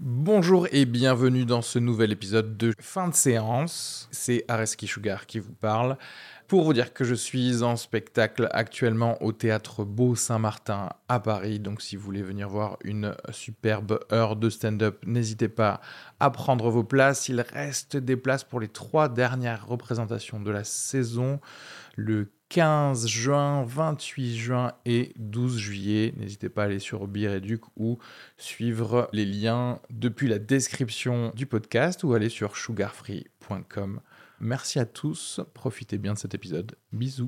Bonjour et bienvenue dans ce nouvel épisode de Fin de séance. C'est Areski Sugar qui vous parle. Pour vous dire que je suis en spectacle actuellement au Théâtre Beau Saint-Martin à Paris. Donc si vous voulez venir voir une superbe heure de stand-up, n'hésitez pas à prendre vos places. Il reste des places pour les 3 dernières représentations de la saison. Le 15 juin, 28 juin et 12 juillet. N'hésitez pas à aller sur Bireduc ou suivre les liens depuis la description du podcast ou aller sur sugarfree.com. Merci à tous, profitez bien de cet épisode. Bisous.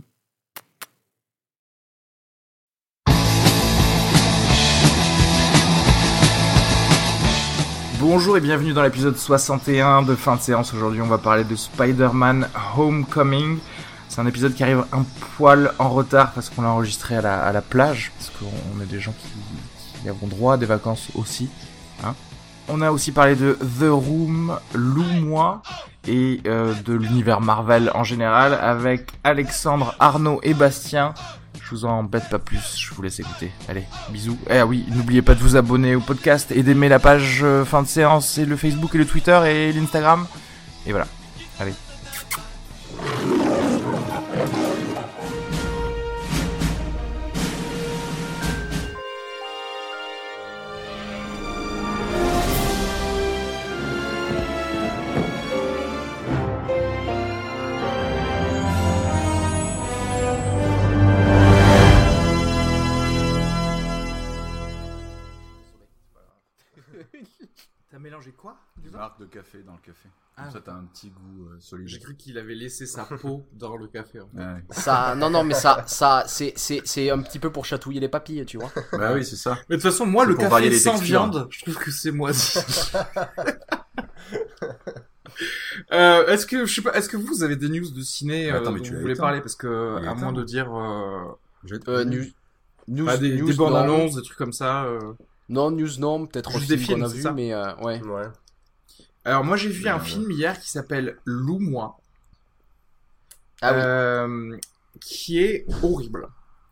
Bonjour et bienvenue dans l'épisode 61 de Fin de séance. Aujourd'hui, on va parler de Spider-Man Homecoming. C'est un épisode qui arrive un poil en retard parce qu'on l'a enregistré à la plage, parce qu'on est des gens qui avons droit à des vacances aussi. Hein. On a aussi parlé de The Room, Lou-moi, et de l'univers Marvel en général, avec Alexandre, Arnaud et Bastien. Je vous en embête pas plus, je vous laisse écouter. Allez, bisous. Et ah oui, n'oubliez pas de vous abonner au podcast et d'aimer la page Fin de séance, et le Facebook et le Twitter et l'Instagram. Et voilà, allez. T'as mélangé quoi? Une marque de café dans le café. Comme ça, t'as un petit goût solide. J'ai cru qu'il avait laissé sa peau dans le café. En fait. Ouais. Ça, non, mais ça, c'est un petit peu pour chatouiller les papilles, tu vois. Bah oui, c'est ça. Mais de toute façon, moi, C'est le pour varier café les sans textures. viande, je trouve que c'est moisi. Est-ce que, je sais pas, est-ce que vous avez des news de ciné Attends, mais dont tu vous l'as voulez éteint. parler? Parce que, Il est à moins éteint. de dire, News, des bandes annonces, des trucs comme ça. Non, news non, peut-être Juste un des film qu'on a films, vu, c'est ça mais ouais. Ouais. Alors, moi, j'ai vu un Ouais. film hier qui s'appelle Lou-moi. Ah oui. Qui est horrible.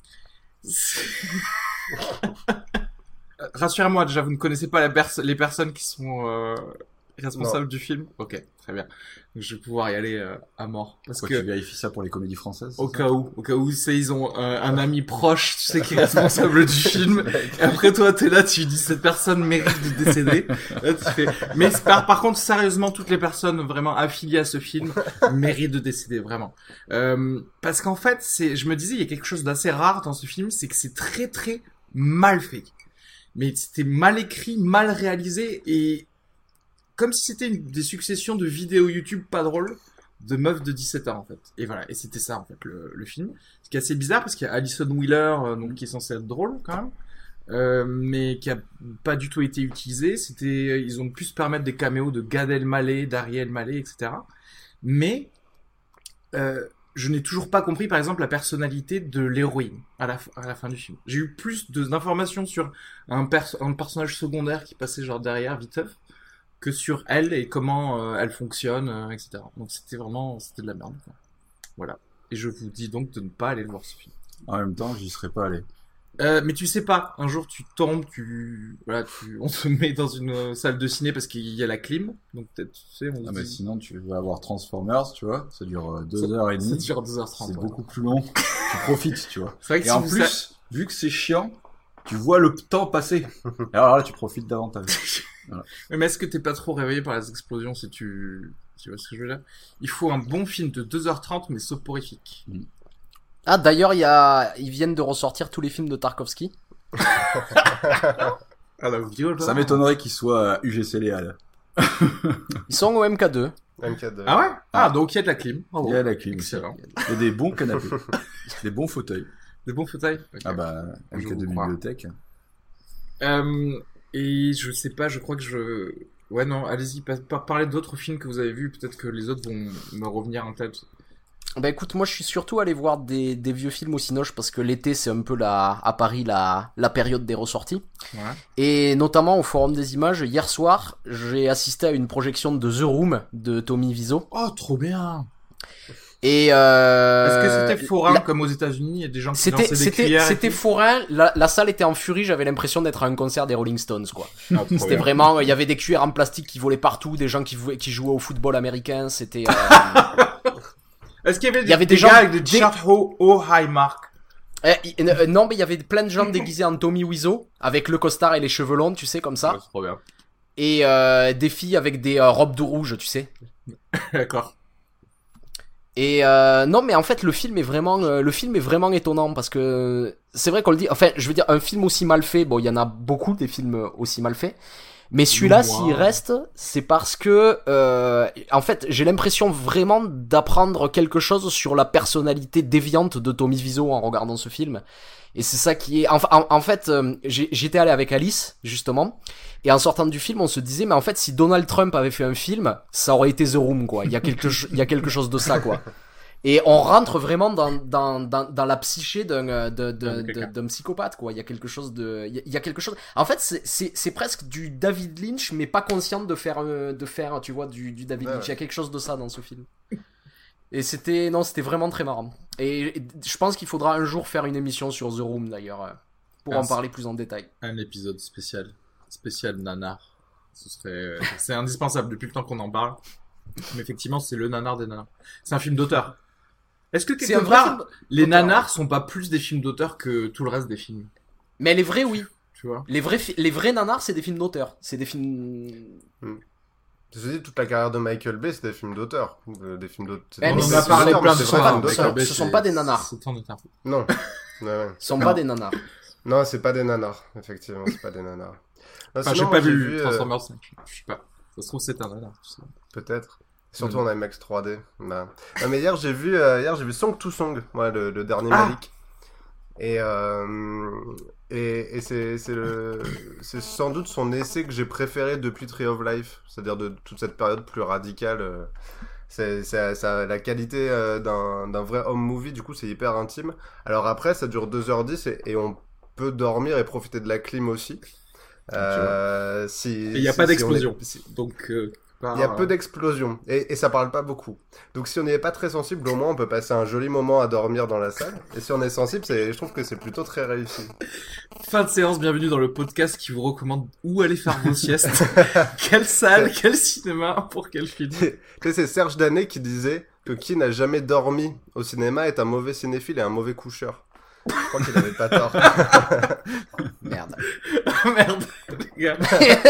Rassurez-moi, déjà, vous ne connaissez pas les personnes qui sont responsables du film? Ok, très bien. Donc, je vais pouvoir y aller à mort. Parce Pourquoi que, tu vérifies ça pour les comédies françaises? au cas où, c'est, ils ont un ami proche, tu sais, qui est responsable du film. Et après, toi, t'es là, tu dis, cette personne mérite de décéder. Là, tu fais... Mais par contre, sérieusement, toutes les personnes vraiment affiliées à ce film méritent de décéder, vraiment. Parce qu'en fait, je me disais, il y a quelque chose d'assez rare dans ce film, c'est que c'est très, très mal fait. Mais c'était mal écrit, mal réalisé, et comme si c'était des successions de vidéos YouTube pas drôles de meufs de 17 ans, en fait. Et voilà, et c'était ça, en fait, le film. Ce qui est assez bizarre, parce qu'il y a Alison Wheeler, donc, qui est censée être drôle, quand même, mais qui a pas du tout été utilisé. Ils ont pu se permettre des caméos de Gad Elmaleh, d'Ariel Maleh, etc. Mais, je n'ai toujours pas compris, par exemple, la personnalité de l'héroïne à la fin du film. J'ai eu plus d'informations sur un personnage secondaire qui passait genre derrière, viteuf, que sur elle et comment elle fonctionne, etc. Donc c'était de la merde. Quoi. Voilà. Et je vous dis donc de ne pas aller voir ce film. En même temps, j'y serais pas allé. Mais tu sais pas, un jour tu tombes, on te met dans une salle de ciné parce qu'il y a la clim, donc peut-être, tu sais, on se Ah, mais dit... sinon, tu vas avoir Transformers, tu vois. Ça dure 2h30. Ça dure 2h30. C'est ouais. beaucoup plus long. Tu profites, tu vois. C'est vrai que Et si en vous plus, vu que c'est chiant, tu vois le temps passer. Et alors là, tu profites davantage. Mais est-ce que t'es pas trop réveillé par les explosions si tu vois ce que je veux dire? Il faut un bon film de 2h30 mais soporifique. Ah, d'ailleurs, ils viennent de ressortir tous les films de Tarkovsky. Ah la vidéo, Ça m'étonnerait qu'il soit UGC Léal. Ils sont au MK2. MK2. Ah ouais? Ah, donc il y a de la clim. Bravo. Il y a la clim. Excellent. Il y a des bons canapés. Des bons fauteuils. Des bons fauteuils? Ok. Ah bah, Je MK2 vous crois. bibliothèque. Et je sais pas, je crois que ouais, non, allez-y, parlez d'autres films que vous avez vus, peut-être que les autres vont me revenir en tête. Bah écoute, moi je suis surtout allé voir des vieux films au Cinoche parce que l'été c'est un peu à Paris la période des ressorties. Ouais. Et notamment au Forum des Images, hier soir, j'ai assisté à une projection de The Room de Tommy Wiseau. Oh, trop bien! Et Est-ce que c'était forain comme aux États-Unis? Il y a des gens qui lançaient des cuillères. C'était forain. La salle était en furie. J'avais l'impression d'être à un concert des Rolling Stones, quoi. Ah, C'était vraiment. Il y avait des cuillères en plastique qui volaient partout, des gens qui jouaient au football américain. C'était. Est-ce qu'il y avait des gens gars avec des t-shirts Oh High Mark? Non, mais il y avait plein de gens déguisés en Tommy Wiseau avec le costard et les cheveux longs, tu sais, comme ça. Ouais, c'est trop bien. Et des filles avec des robes de rouge, tu sais. D'accord. Et non, mais en fait le film est vraiment étonnant parce que c'est vrai qu'on le dit. Enfin, je veux dire, un film aussi mal fait, bon, il y en a beaucoup des films aussi mal faits, mais celui-là, s'il reste, c'est parce que en fait, j'ai l'impression vraiment d'apprendre quelque chose sur la personnalité déviante de Tommy Wiseau en regardant ce film. Et c'est ça qui est. En fait, j'étais allé avec Alice justement, et en sortant du film, on se disait, mais en fait, si Donald Trump avait fait un film, ça aurait été The Room, quoi. Il y a quelque chose de ça, quoi. Et on rentre vraiment dans la psyché d'un psychopathe, quoi. Il y a quelque chose de. Il y a quelque chose. En fait, c'est presque du David Lynch, mais pas conscient de faire, tu vois, du David Lynch. Il y a quelque chose de ça dans ce film. Et c'était vraiment très marrant. Et je pense qu'il faudra un jour faire une émission sur The Room d'ailleurs, pour en parler plus en détail. Un épisode spécial nanar. C'est indispensable depuis le temps qu'on en parle. Mais effectivement, c'est le nanar des nanars. C'est un film d'auteur. Est-ce que quelque part, les nanars sont pas plus des films d'auteur que tout le reste des films? Mais les vrais, oui. Tu vois? Les vrais nanars, c'est des films d'auteur. C'est des films. Je te dis, toute la carrière de Michael Bay, c'est des films d'auteur. Des films d'auteur. Mais on en a parlé plein de fois. Ce sont pas des nanars. C'est ton auteur. Non. Ouais. Ce sont pas des nanars. Non, c'est pas des nanars. Effectivement, c'est pas des nanars. Enfin, j'ai pas vu Transformers 5. Je sais pas. Ça se trouve, c'est un nanar. Tu sais. Peut-être. Surtout en IMAX 3D. Bah. Non, mais hier j'ai vu Song to Song, ouais, le dernier Malik. Et c'est sans doute son essai que j'ai préféré depuis Tree of Life, c'est-à-dire de toute cette période plus radicale. Ça la qualité d'un vrai home movie, du coup c'est hyper intime. Alors après ça dure 2h10 et on peut dormir et profiter de la clim aussi. Il n'y a pas d'explosion. Donc il y a peu d'explosions et ça parle pas beaucoup. Donc si on n'est pas très sensible, au moins on peut passer un joli moment à dormir dans la salle. Et si on est sensible, je trouve que c'est plutôt très réussi. Fin de séance, bienvenue dans le podcast qui vous recommande où aller faire vos siestes. Quelle salle, quel cinéma, pour quel film. C'est Serge Danet qui disait que qui n'a jamais dormi au cinéma est un mauvais cinéphile et un mauvais coucheur. Je crois qu'il avait pas tort. Merde. Merde, les gars.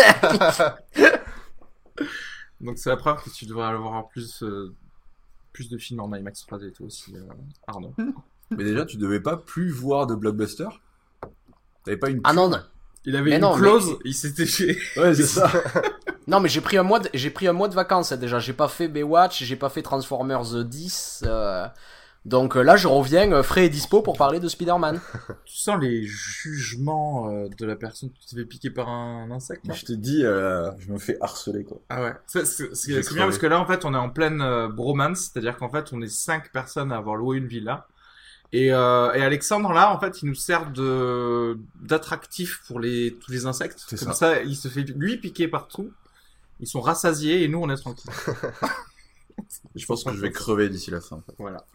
Donc c'est la preuve que tu devrais avoir plus de films en IMAX 3D et tout aussi, Arnaud. Mais déjà, tu devais pas plus voir de blockbuster? T'avais pas une... Ah non. Il avait une clause, il s'était fait... Ouais, c'est ça. Non, mais j'ai pris un mois de vacances, déjà. J'ai pas fait Baywatch, j'ai pas fait Transformers 10, donc là, je reviens frais et dispo pour parler de Spider-Man. Tu sens les jugements de la personne qui s'est fait piquer par un insecte, là? Je te dis, je me fais harceler, quoi. Ah ouais. C'est bien parce que là, en fait, on est en pleine bromance, c'est-à-dire qu'en fait, on est 5 personnes à avoir loué une villa. Et Alexandre, là, en fait, il nous sert d'attractif pour tous les insectes. C'est Comme ça, il se fait, lui, piquer partout. Ils sont rassasiés et nous, on est tranquilles. Je pense que je vais crever d'ici la fin. Voilà.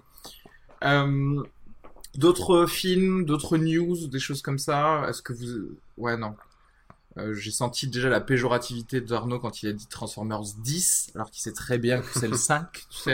D'autres films, d'autres news, des choses comme ça. Est-ce que vous... Ouais, non. J'ai senti déjà la péjorativité d'Arnaud quand il a dit Transformers 10, alors qu'il sait très bien que c'est le 5, tu sais.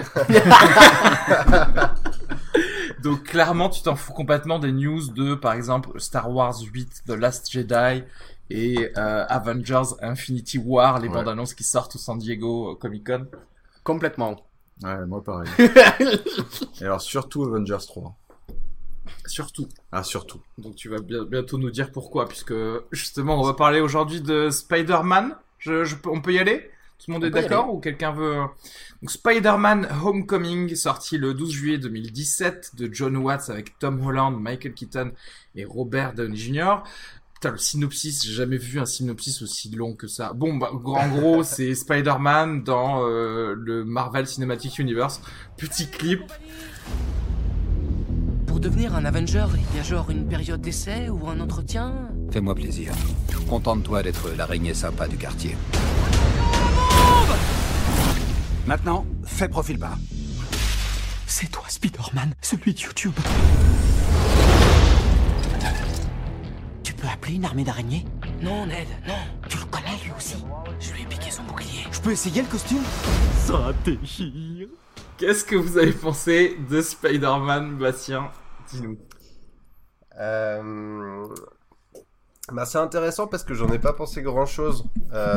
Donc clairement, tu t'en fous complètement des news de, par exemple, Star Wars 8, The Last Jedi et Avengers Infinity War, les bandes annonces qui sortent au San Diego Comic Con. Complètement. Ouais, moi pareil. Et alors surtout Avengers 3. Surtout. Ah, surtout. Donc tu vas bientôt nous dire pourquoi, puisque justement on va parler aujourd'hui de Spider-Man. On peut y aller? Tout le monde est d'accord ou quelqu'un veut... Donc Spider-Man Homecoming, sorti le 12 juillet 2017 de John Watts avec Tom Holland, Michael Keaton et Robert Downey Jr. Putain, le synopsis, j'ai jamais vu un synopsis aussi long que ça. Bon, bah, en gros, c'est Spider-Man dans le Marvel Cinematic Universe. Petit clip. Pour devenir un Avenger, il y a genre une période d'essai ou un entretien? Fais-moi plaisir. Contente-toi d'être l'araignée sympa du quartier. Maintenant, fais profil bas. C'est toi, Spider-Man, celui de YouTube. Tu peux appeler une armée d'araignées? Non, Ned, non. Tu le connais, lui aussi. Je lui ai piqué son bouclier. Je peux essayer le costume? Ça déchire. Qu'est-ce que vous avez pensé de Spider-Man, Bastien? Dis-nous. C'est intéressant parce que j'en ai pas pensé grand-chose.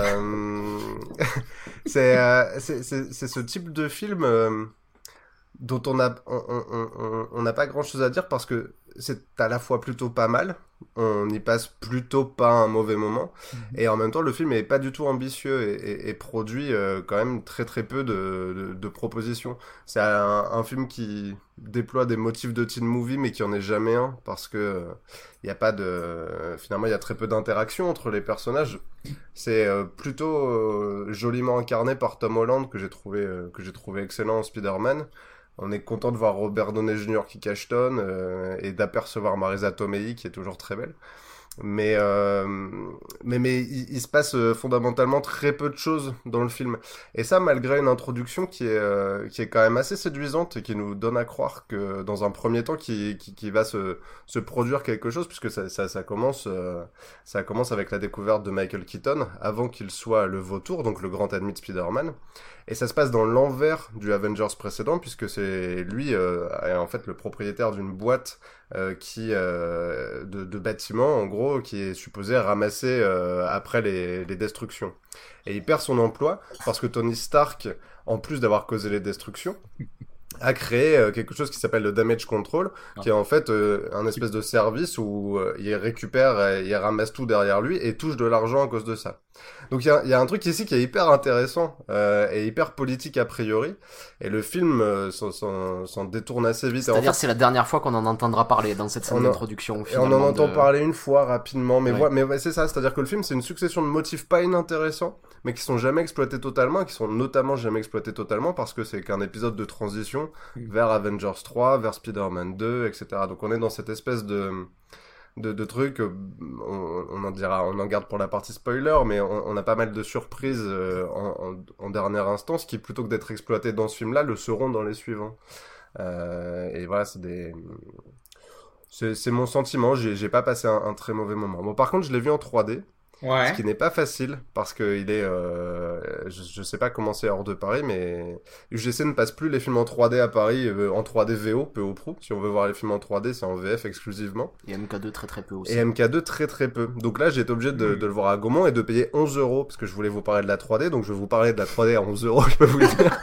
C'est ce type de film dont on n'a pas grand-chose à dire parce que c'est à la fois plutôt pas mal, on y passe plutôt pas un mauvais moment, et en même temps le film est pas du tout ambitieux et produit quand même très très peu de propositions. C'est un film qui déploie des motifs de teen movie mais qui en est jamais un parce que y a pas finalement il y a très peu d'interaction entre les personnages. C'est plutôt joliment incarné par Tom Holland que j'ai trouvé excellent en Spider-Man. On est content de voir Robert Downey Jr. qui cachetonne et d'apercevoir Marisa Tomei qui est toujours très belle. Mais il se passe fondamentalement très peu de choses dans le film. Et ça, malgré une introduction qui est quand même assez séduisante et qui nous donne à croire que dans un premier temps, qui va se produire quelque chose, puisque ça commence avec la découverte de Michael Keaton avant qu'il soit le vautour, donc le grand ennemi de Spider-Man. Et ça se passe dans l'envers du Avengers précédent, puisque c'est lui, en fait, le propriétaire d'une boîte de bâtiments, en gros, qui est supposé ramasser après les destructions. Et il perd son emploi parce que Tony Stark, en plus d'avoir causé les destructions, a créé quelque chose qui s'appelle le Damage Control, qui est en fait un espèce de service où il récupère, il ramasse tout derrière lui et touche de l'argent à cause de ça. Donc il y a un truc ici qui est hyper intéressant et hyper politique a priori, et le film s'en détourne assez vite. C'est-à-dire c'est la dernière fois qu'on en entendra parler dans cette scène d'introduction. Et on en entend parler une fois rapidement, mais c'est ça, c'est-à-dire que le film c'est une succession de motifs pas inintéressants, mais qui sont jamais exploités totalement, et qui sont notamment jamais exploités totalement parce que c'est qu'un épisode de transition vers Avengers 3, vers Spider-Man 2, etc. Donc on est dans cette espèce de trucs, on en garde pour la partie spoiler, mais on a pas mal de surprises en dernière instance qui, plutôt que d'être exploitées dans ce film-là, le seront dans les suivants. Et voilà, c'est mon sentiment. J'ai pas passé un très mauvais moment. Bon, par contre, je l'ai vu en 3D. Ouais. Ce qui n'est pas facile parce que il est, je sais pas comment c'est hors de Paris, mais UGC ne passe plus les films en 3D à Paris, en 3D VO, peu au pro. Si on veut voir les films en 3D, c'est en VF exclusivement. Et MK2 très très peu aussi. Et MK2 très très peu. Donc là, j'ai été obligé de le voir à Gaumont et de payer 11 € parce que je voulais vous parler de la 3D, donc je vais vous parler de la 3D à 11 €, je peux vous le dire.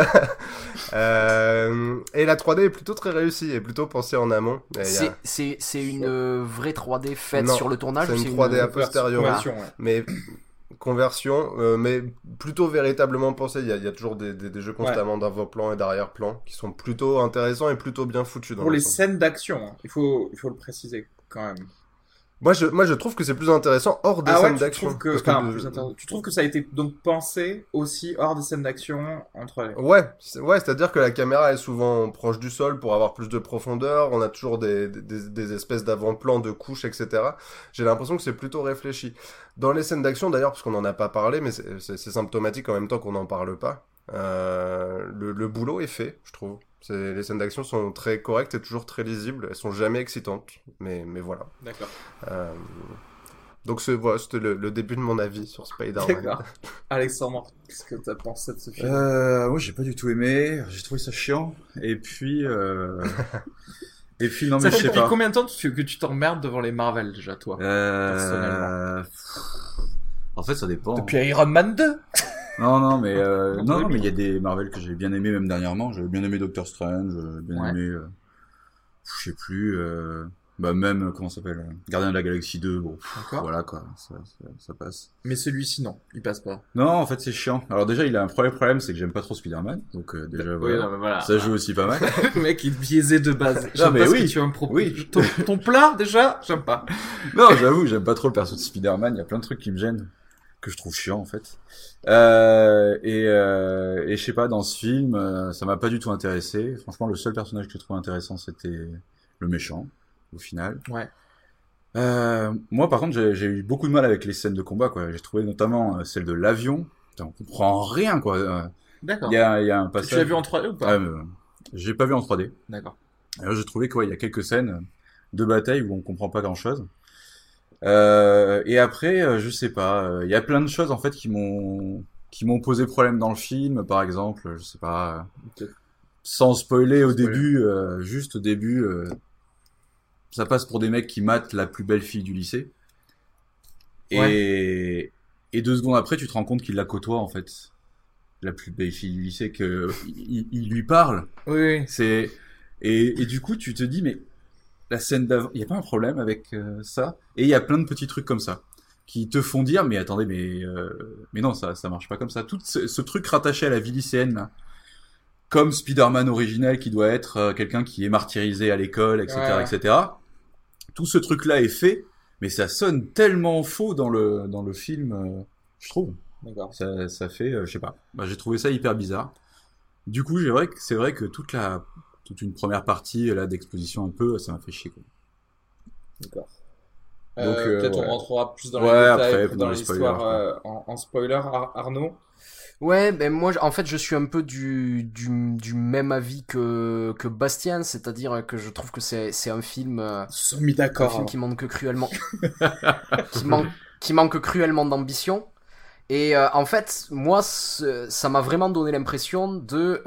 Et la 3D est plutôt très réussie et plutôt pensée en amont. C'est une vraie 3D faite sur le tournage. C'est une 3D a posteriori. Ouais. Mais conversion, mais plutôt véritablement pensée. Il y a toujours des jeux constamment d'avant-plan et d'arrière-plan qui sont plutôt intéressants et plutôt bien foutus. Pour les scènes d'action, hein. Il faut le préciser quand même. Moi, je trouve que c'est plus intéressant hors des scènes d'action. Tu trouves que ça a été donc pensé aussi hors des scènes d'action entre les... Ouais, c'est-à-dire que la caméra est souvent proche du sol pour avoir plus de profondeur. On a toujours des espèces d'avant-plans, de couches, etc. J'ai l'impression que c'est plutôt réfléchi. Dans les scènes d'action, d'ailleurs, parce qu'on en a pas parlé, mais c'est symptomatique en même temps qu'on n'en parle pas. Le boulot est fait, je trouve. Les scènes d'action sont très correctes et toujours très lisibles. Elles sont jamais excitantes, mais voilà. D'accord. Donc c'était le début de mon avis sur Spider-Man. D'accord. Alexandre, qu'est-ce que t'as pensé de ce film? Moi, j'ai pas du tout aimé. J'ai trouvé ça chiant. Et puis non, mais je sais pas. Ça fait depuis combien de temps que tu t'emmerdes devant les Marvel déjà, toi, personnellement? En fait, ça dépend. Depuis Iron Man 2. Non, mais il y a des Marvel que j'ai bien aimé même dernièrement. J'avais bien aimé Doctor Strange, bien aimé, je sais plus, même comment ça s'appelle, Gardien de la Galaxie 2. Bon, voilà quoi, ça passe. Mais celui-ci non, il passe pas. Non, en fait c'est chiant. Alors déjà il a un premier problème, c'est que j'aime pas trop Spider-Man, donc déjà voilà. Ça joue aussi pas mal. Le mec il est biaisé de base. J'aime pas ce que tu vas me proposer. Oui. Ton plat déjà, j'aime pas. Non, j'avoue, j'aime pas trop le perso de Spider-Man. Il y a plein de trucs qui me gênent, que je trouve chiant en fait. Et je sais pas, dans ce film, ça m'a pas du tout intéressé. Franchement, le seul personnage que je trouvais intéressant, c'était le méchant, au final. Ouais. Moi, par contre, j'ai eu beaucoup de mal avec les scènes de combat, quoi. J'ai trouvé notamment celle de l'avion. Putain, on comprend rien, quoi. D'accord. Il y a un passage. Tu l'as vu en 3D ou pas? J'ai pas vu en 3D. D'accord. Alors, j'ai trouvé qu'il y a quelques scènes de bataille où on comprend pas grand-chose. Et après, je sais pas, il y a plein de choses en fait qui m'ont posé problème dans le film, par exemple, je sais pas, sans spoiler au début, juste au début, ça passe pour des mecs qui matent la plus belle fille du lycée. Et 2 secondes après, tu te rends compte qu'il la côtoie en fait, la plus belle fille du lycée, que il lui parle. Oui. C'est et du coup, tu te dis mais la scène d'avant, il y a pas un problème avec ça. Et il y a plein de petits trucs comme ça qui te font dire mais attendez mais non, ça marche pas comme ça. Tout ce truc rattaché à la vie lycéenne là, comme Spider-Man original qui doit être quelqu'un qui est martyrisé à l'école, etc., etc. Tout ce truc là est fait, mais ça sonne tellement faux dans le film, je trouve. D'accord. Ça fait, je sais pas. Bah, j'ai trouvé ça hyper bizarre. Du coup, c'est vrai que toute une première partie là d'exposition un peu, ça m'a fait chier quoi. D'accord. Donc, peut-être on ouais. rentrera plus dans Ouais, les détails après, dans les l'histoire spoilers, en spoiler. Arnaud. Ouais, ben moi, en fait, je suis un peu du même avis que Bastien, c'est-à-dire que je trouve que c'est un film, Sont mis d'accord. qui manque cruellement, qui manque cruellement d'ambition. Et en fait, moi, ça m'a vraiment donné l'impression de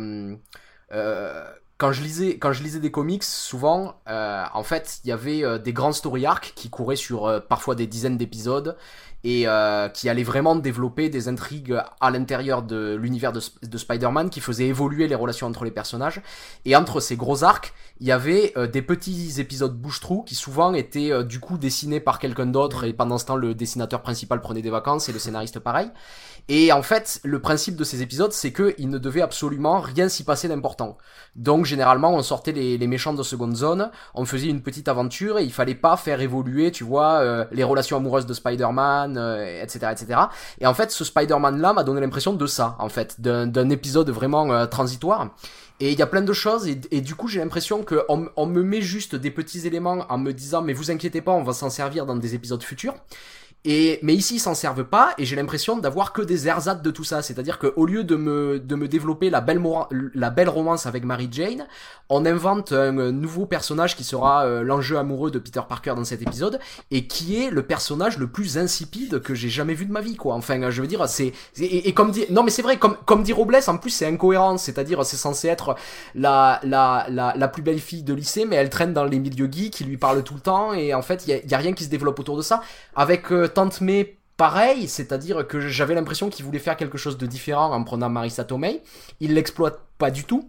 quand je lisais des comics, souvent, en fait, il y avait des grands story arcs qui couraient sur parfois des dizaines d'épisodes et qui allaient vraiment développer des intrigues à l'intérieur de l'univers de Spider-Man qui faisaient évoluer les relations entre les personnages. Et entre ces gros arcs, il y avait des petits épisodes bouche-trou qui souvent étaient du coup dessinés par quelqu'un d'autre et pendant ce temps, le dessinateur principal prenait des vacances et le scénariste pareil. Et en fait, le principe de ces épisodes, c'est qu'il ne devait absolument rien s'y passer d'important. Donc, généralement, on sortait les méchants de seconde zone, on faisait une petite aventure et il fallait pas faire évoluer, tu vois, les relations amoureuses de Spider-Man, etc., etc. Et en fait, ce Spider-Man-là m'a donné l'impression de ça, en fait, d'un épisode vraiment transitoire. Et il y a plein de choses et du coup j'ai l'impression que on me met juste des petits éléments en me disant mais vous inquiétez pas, on va s'en servir dans des épisodes futurs. Mais ici ils s'en servent pas et j'ai l'impression d'avoir que des ersatz de tout ça, c'est-à-dire que au lieu de me développer la belle romance avec Mary Jane, on invente un nouveau personnage qui sera l'enjeu amoureux de Peter Parker dans cet épisode et qui est le personnage le plus insipide que j'ai jamais vu de ma vie quoi. Enfin je veux dire et comme dit non mais c'est vrai comme dit Robles, en plus c'est incohérent, c'est-à-dire c'est censé être la plus belle fille de lycée mais elle traîne dans les milieux geeks qui lui parlent tout le temps et en fait il y a rien qui se développe autour de ça. Avec Tante May, pareil, c'est-à-dire que j'avais l'impression qu'il voulait faire quelque chose de différent en prenant Marissa Tomei. Il l'exploite pas du tout.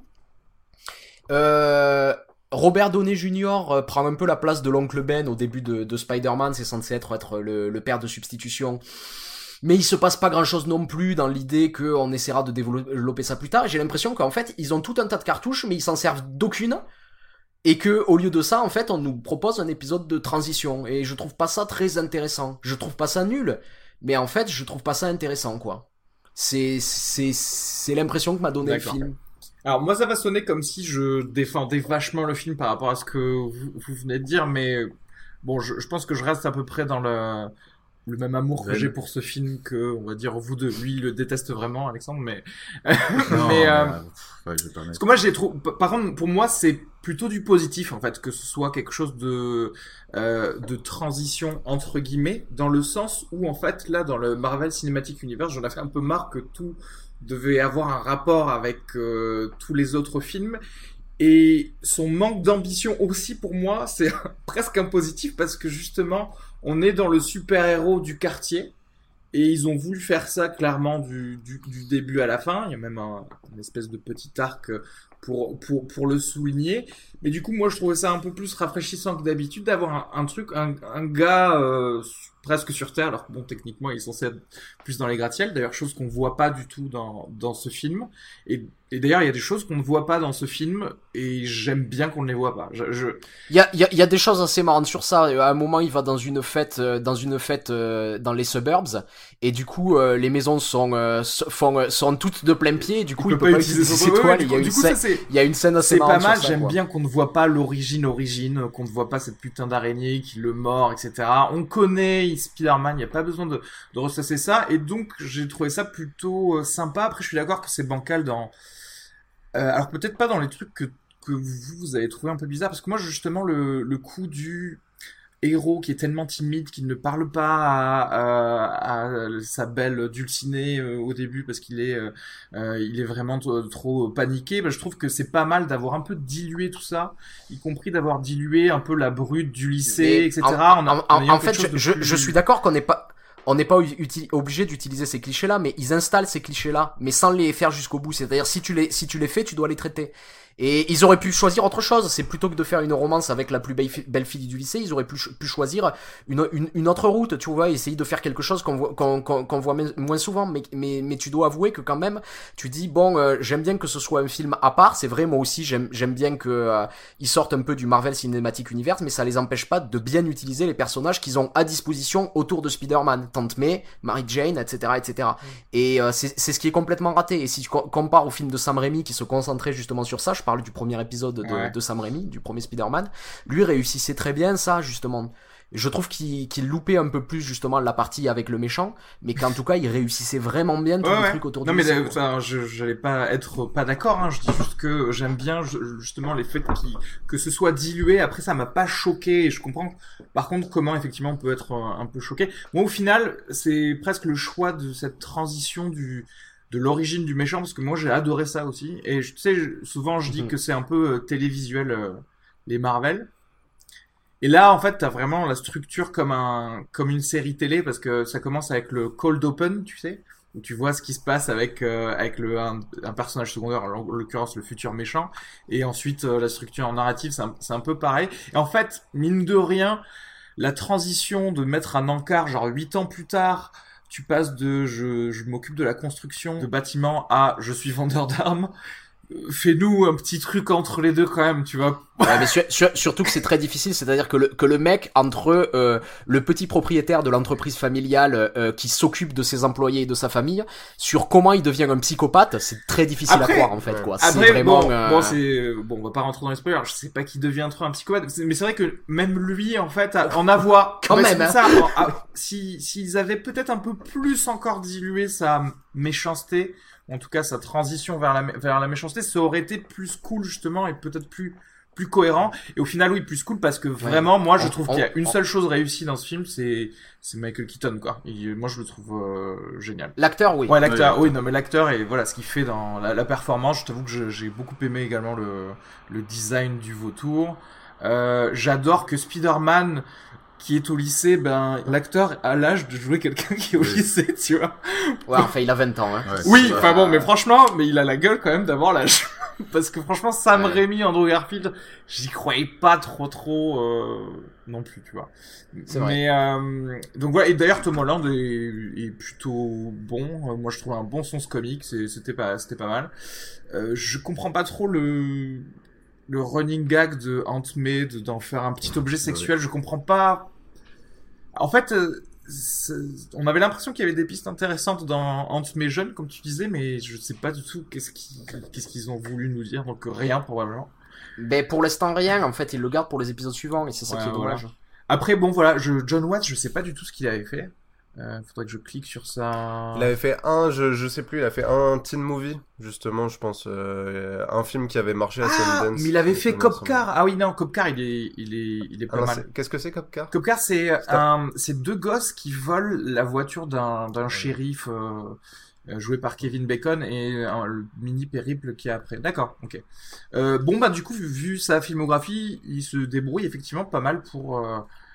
Robert Downey Jr. Prend un peu la place de l'oncle Ben au début de Spider-Man, c'est censé être le père de substitution. Mais il se passe pas grand-chose non plus dans l'idée qu'on essaiera de développer ça plus tard. Et j'ai l'impression qu'en fait, ils ont tout un tas de cartouches, mais ils s'en servent d'aucune. Et que, au lieu de ça, en fait, on nous propose un épisode de transition. Et je trouve pas ça très intéressant. Je trouve pas ça nul. Mais en fait, je trouve pas ça intéressant, quoi. C'est l'impression que m'a donné le film. Alors, moi, ça va sonner comme si je défendais vachement le film par rapport à ce que vous venez de dire, mais bon, je pense que je reste à peu près dans le même amour que j'ai pour ce film que, on va dire, vous deux. Lui, il le déteste vraiment, Alexandre, mais... Non, parce que moi, j'ai trop... Par contre, pour moi, c'est plutôt du positif, en fait, que ce soit quelque chose de transition, entre guillemets, dans le sens où, en fait, là, dans le Marvel Cinematic Universe, j'en ai fait un peu marre que tout devait avoir un rapport avec tous les autres films. Et son manque d'ambition aussi, pour moi, c'est presque un positif parce que justement, on est dans le super-héros du quartier et ils ont voulu faire ça clairement du début à la fin. Il y a même une espèce de petit arc pour le souligner. Mais du coup, moi, je trouvais ça un peu plus rafraîchissant que d'habitude d'avoir un gars presque sur Terre, alors que bon, techniquement, il est censé être plus dans les gratte-ciel. D'ailleurs, chose qu'on voit pas du tout dans ce film. Et d'ailleurs, il y a des choses qu'on ne voit pas dans ce film, et j'aime bien qu'on ne les voit pas. Il y a des choses assez marrantes sur ça. À un moment, il va dans une fête dans les suburbs, et du coup, les maisons sont toutes de plein pied, et du coup, il peut pas utiliser ses toiles. Il y a une scène assez marrante sur ça. C'est pas mal, j'aime bien qu'on ne voit pas l'origine, qu'on ne voit pas cette putain d'araignée qui le mord, etc. On connaît Spider-Man, il n'y a pas besoin de ressasser ça, et donc, j'ai trouvé ça plutôt sympa. Après, je suis d'accord que c'est bancal Alors peut-être pas dans les trucs que vous avez trouvé un peu bizarre, parce que moi justement le coup du héros qui est tellement timide qu'il ne parle pas à sa belle Dulcinée au début parce qu'il est vraiment trop paniqué, je trouve que c'est pas mal d'avoir un peu dilué tout ça, y compris d'avoir dilué un peu la brute du lycée, etc. En fait, je suis d'accord qu'on n'est pas obligé d'utiliser ces clichés-là, mais ils installent ces clichés-là, mais sans les faire jusqu'au bout. C'est-à-dire, si tu les fais, tu dois les traiter. Et ils auraient pu choisir autre chose. C'est plutôt que de faire une romance avec la plus belle fille du lycée, ils auraient pu choisir une autre route, tu vois, essayer de faire quelque chose qu'on voit moins souvent. Mais tu dois avouer que quand même, tu dis, bon, j'aime bien que ce soit un film à part. C'est vrai, moi aussi, j'aime bien que ils sortent un peu du Marvel Cinematic Universe, mais ça les empêche pas de bien utiliser les personnages qu'ils ont à disposition autour de Spider-Man. Tante May, Mary Jane, etc., etc. Et c'est ce qui est complètement raté. Et si tu compares au film de Sam Raimi qui se concentrait justement sur ça, je parle du premier épisode de Sam Raimi, du premier Spider-Man, lui réussissait très bien ça, justement. Je trouve qu'il loupait un peu plus justement la partie avec le méchant, mais qu'en tout cas il réussissait vraiment bien tous les trucs autour de lui. Non mais enfin, j'allais pas être pas d'accord, hein. Je dis juste que j'aime bien justement les faits que ce soit dilué. Après ça m'a pas choqué, et je comprends par contre comment effectivement on peut être un peu choqué. Moi au final c'est presque le choix de cette transition de l'origine du méchant, parce que moi j'ai adoré ça aussi, et tu sais souvent je dis que c'est un peu télévisuel les Marvel, et là en fait t'as vraiment la structure comme une série télé, parce que ça commence avec le cold open, tu sais, où tu vois ce qui se passe avec un personnage secondaire, en l'occurrence le futur méchant, et ensuite la structure narrative c'est un peu pareil, et en fait mine de rien la transition de mettre un encart genre 8 ans plus tard, tu passes de je m'occupe de la construction de bâtiments à je suis vendeur d'armes. Fais-nous un petit truc entre les deux quand même, tu vois. Ouais, mais surtout que c'est très difficile, c'est-à-dire que le mec, entre le petit propriétaire de l'entreprise familiale qui s'occupe de ses employés et de sa famille, sur comment il devient un psychopathe, c'est très difficile à croire en fait, quoi. Après, c'est vraiment on va pas rentrer dans les spoilers, je sais pas qui devient trop un psychopathe, mais c'est vrai que même lui en fait en avoir quand même hein. Ça, s'ils avaient peut-être un peu plus encore dilué sa méchanceté, en tout cas sa transition vers la méchanceté, ça aurait été plus cool justement, et peut-être plus cohérent. Et au final oui, plus cool, parce que vraiment moi je trouve qu'il y a une seule chose réussie dans ce film, c'est Michael Keaton, quoi. Moi je le trouve génial. L'acteur, oui. Ouais, l'acteur, oui, non mais l'acteur, et voilà ce qu'il fait dans la performance, je t'avoue que j'ai beaucoup aimé également le design du vautour. J'adore que Spider-Man qui est au lycée, l'acteur a l'âge de jouer quelqu'un qui est au lycée, tu vois. Ouais, enfin, il a 20 ans, hein. Ouais, oui, enfin bon, mais franchement, il a la gueule quand même d'avoir l'âge. Parce que franchement, Sam Raimi, Andrew Garfield, j'y croyais pas trop non plus, tu vois. C'est vrai. Mais donc voilà, et d'ailleurs Tom Holland est plutôt bon. Moi, je trouve un bon sens comique, c'était pas mal. Je comprends pas trop le running gag de Aunt May d'en faire un petit objet sexuel, je comprends pas. En fait, on avait l'impression qu'il y avait des pistes intéressantes dans Aunt May jeune, comme tu disais, mais je sais pas du tout qu'est-ce qu'ils ont voulu nous dire, donc rien probablement. Ben pour l'instant rien, en fait, ils le gardent pour les épisodes suivants, et c'est ça qui est dommage. Voilà. Après bon voilà, John Watts, je sais pas du tout ce qu'il avait fait. Faudrait que je clique sur ça. Il avait fait je sais plus, il a fait un teen movie, justement, je pense, un film qui avait marché à Sundance. Mais il avait fait Cop Car. Ah oui, non, Cop Car, il est pas mal. Qu'est-ce que c'est, Cop Car? Cop Car, c'est deux gosses qui volent la voiture d'un shérif, joué par Kevin Bacon, et le mini périple qui est après. D'accord, ok. Du coup, vu sa filmographie, il se débrouille effectivement pas mal pour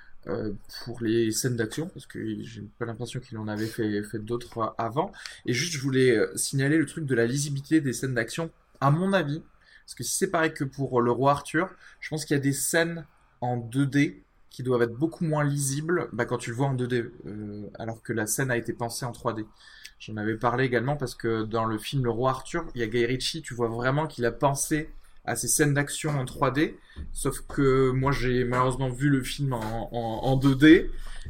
les scènes d'action, parce que j'ai pas l'impression qu'il en avait fait d'autres avant. Et juste, je voulais signaler le truc de la lisibilité des scènes d'action, à mon avis, parce que si c'est pareil que pour le roi Arthur, je pense qu'il y a des scènes en 2D qui doivent être beaucoup moins lisibles quand tu le vois en 2D, alors que la scène a été pensée en 3D. J'en avais parlé également parce que dans le film Le Roi Arthur, il y a Guy Ritchie, tu vois vraiment qu'il a pensé à ces scènes d'action en 3D, sauf que moi j'ai malheureusement vu le film en 2D,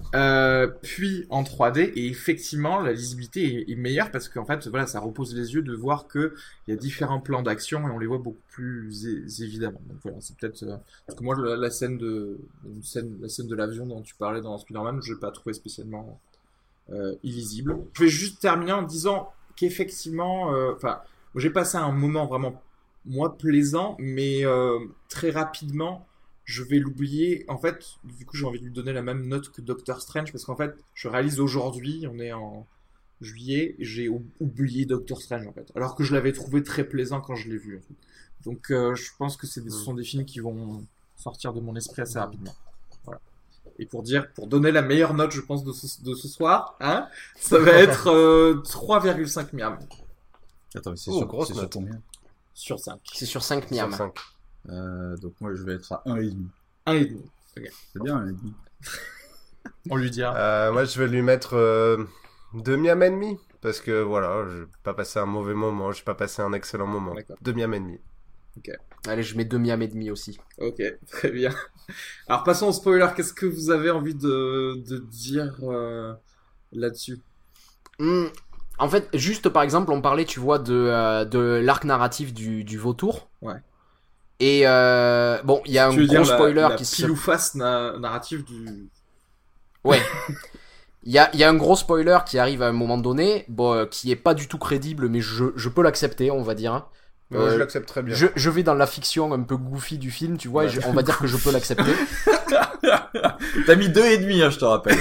puis en 3D, et effectivement la lisibilité est meilleure, parce qu'en fait voilà, ça repose les yeux de voir que il y a différents plans d'action et on les voit beaucoup plus évidemment. Donc voilà, c'est peut-être parce que moi la scène de l'avion dont tu parlais dans Spider-Man, je l'ai pas trouvé spécialement illisible. Je vais juste terminer en disant qu'effectivement j'ai passé un moment vraiment moi, plaisant, mais très rapidement, je vais l'oublier. En fait, du coup, j'ai envie de lui donner la même note que Doctor Strange, parce qu'en fait, je réalise aujourd'hui, on est en juillet, j'ai oublié Doctor Strange, en fait. Alors que je l'avais trouvé très plaisant quand je l'ai vu, en fait. Donc, je pense que ce sont des films qui vont sortir de mon esprit assez rapidement. Voilà. Et pour donner la meilleure note, je pense, de ce soir, hein, ça va être 3,5 miam. Attends, mais c'est grosse sur note. combien? Sur 5. C'est sur 5 miam. 5. Donc moi je vais être à 1,5. 1,5. C'est bien 1,5. On lui dira. Moi, je vais lui mettre 2 miam et demi. Parce que voilà, je n'ai pas passé un mauvais moment, je n'ai pas passé un excellent moment. D'accord. 2 miam et demi. Allez, je mets 2 miam et demi aussi. Ok, très bien. Alors passons au spoiler. Qu'est-ce que vous avez envie de dire là-dessus? En fait, juste par exemple, on parlait, tu vois, de l'arc narratif du vautour. Ouais. Et bon, il y a un gros spoiler qui se... pile ou face narratif du... Ouais. Il y a un gros spoiler qui arrive à un moment donné, bon, qui est pas du tout crédible, mais je peux l'accepter, on va dire. Moi, je l'accepte très bien. Je vais dans la fiction un peu goofy du film, tu vois, et on va dire que je peux l'accepter. T'as mis 2,5, hein, je te rappelle.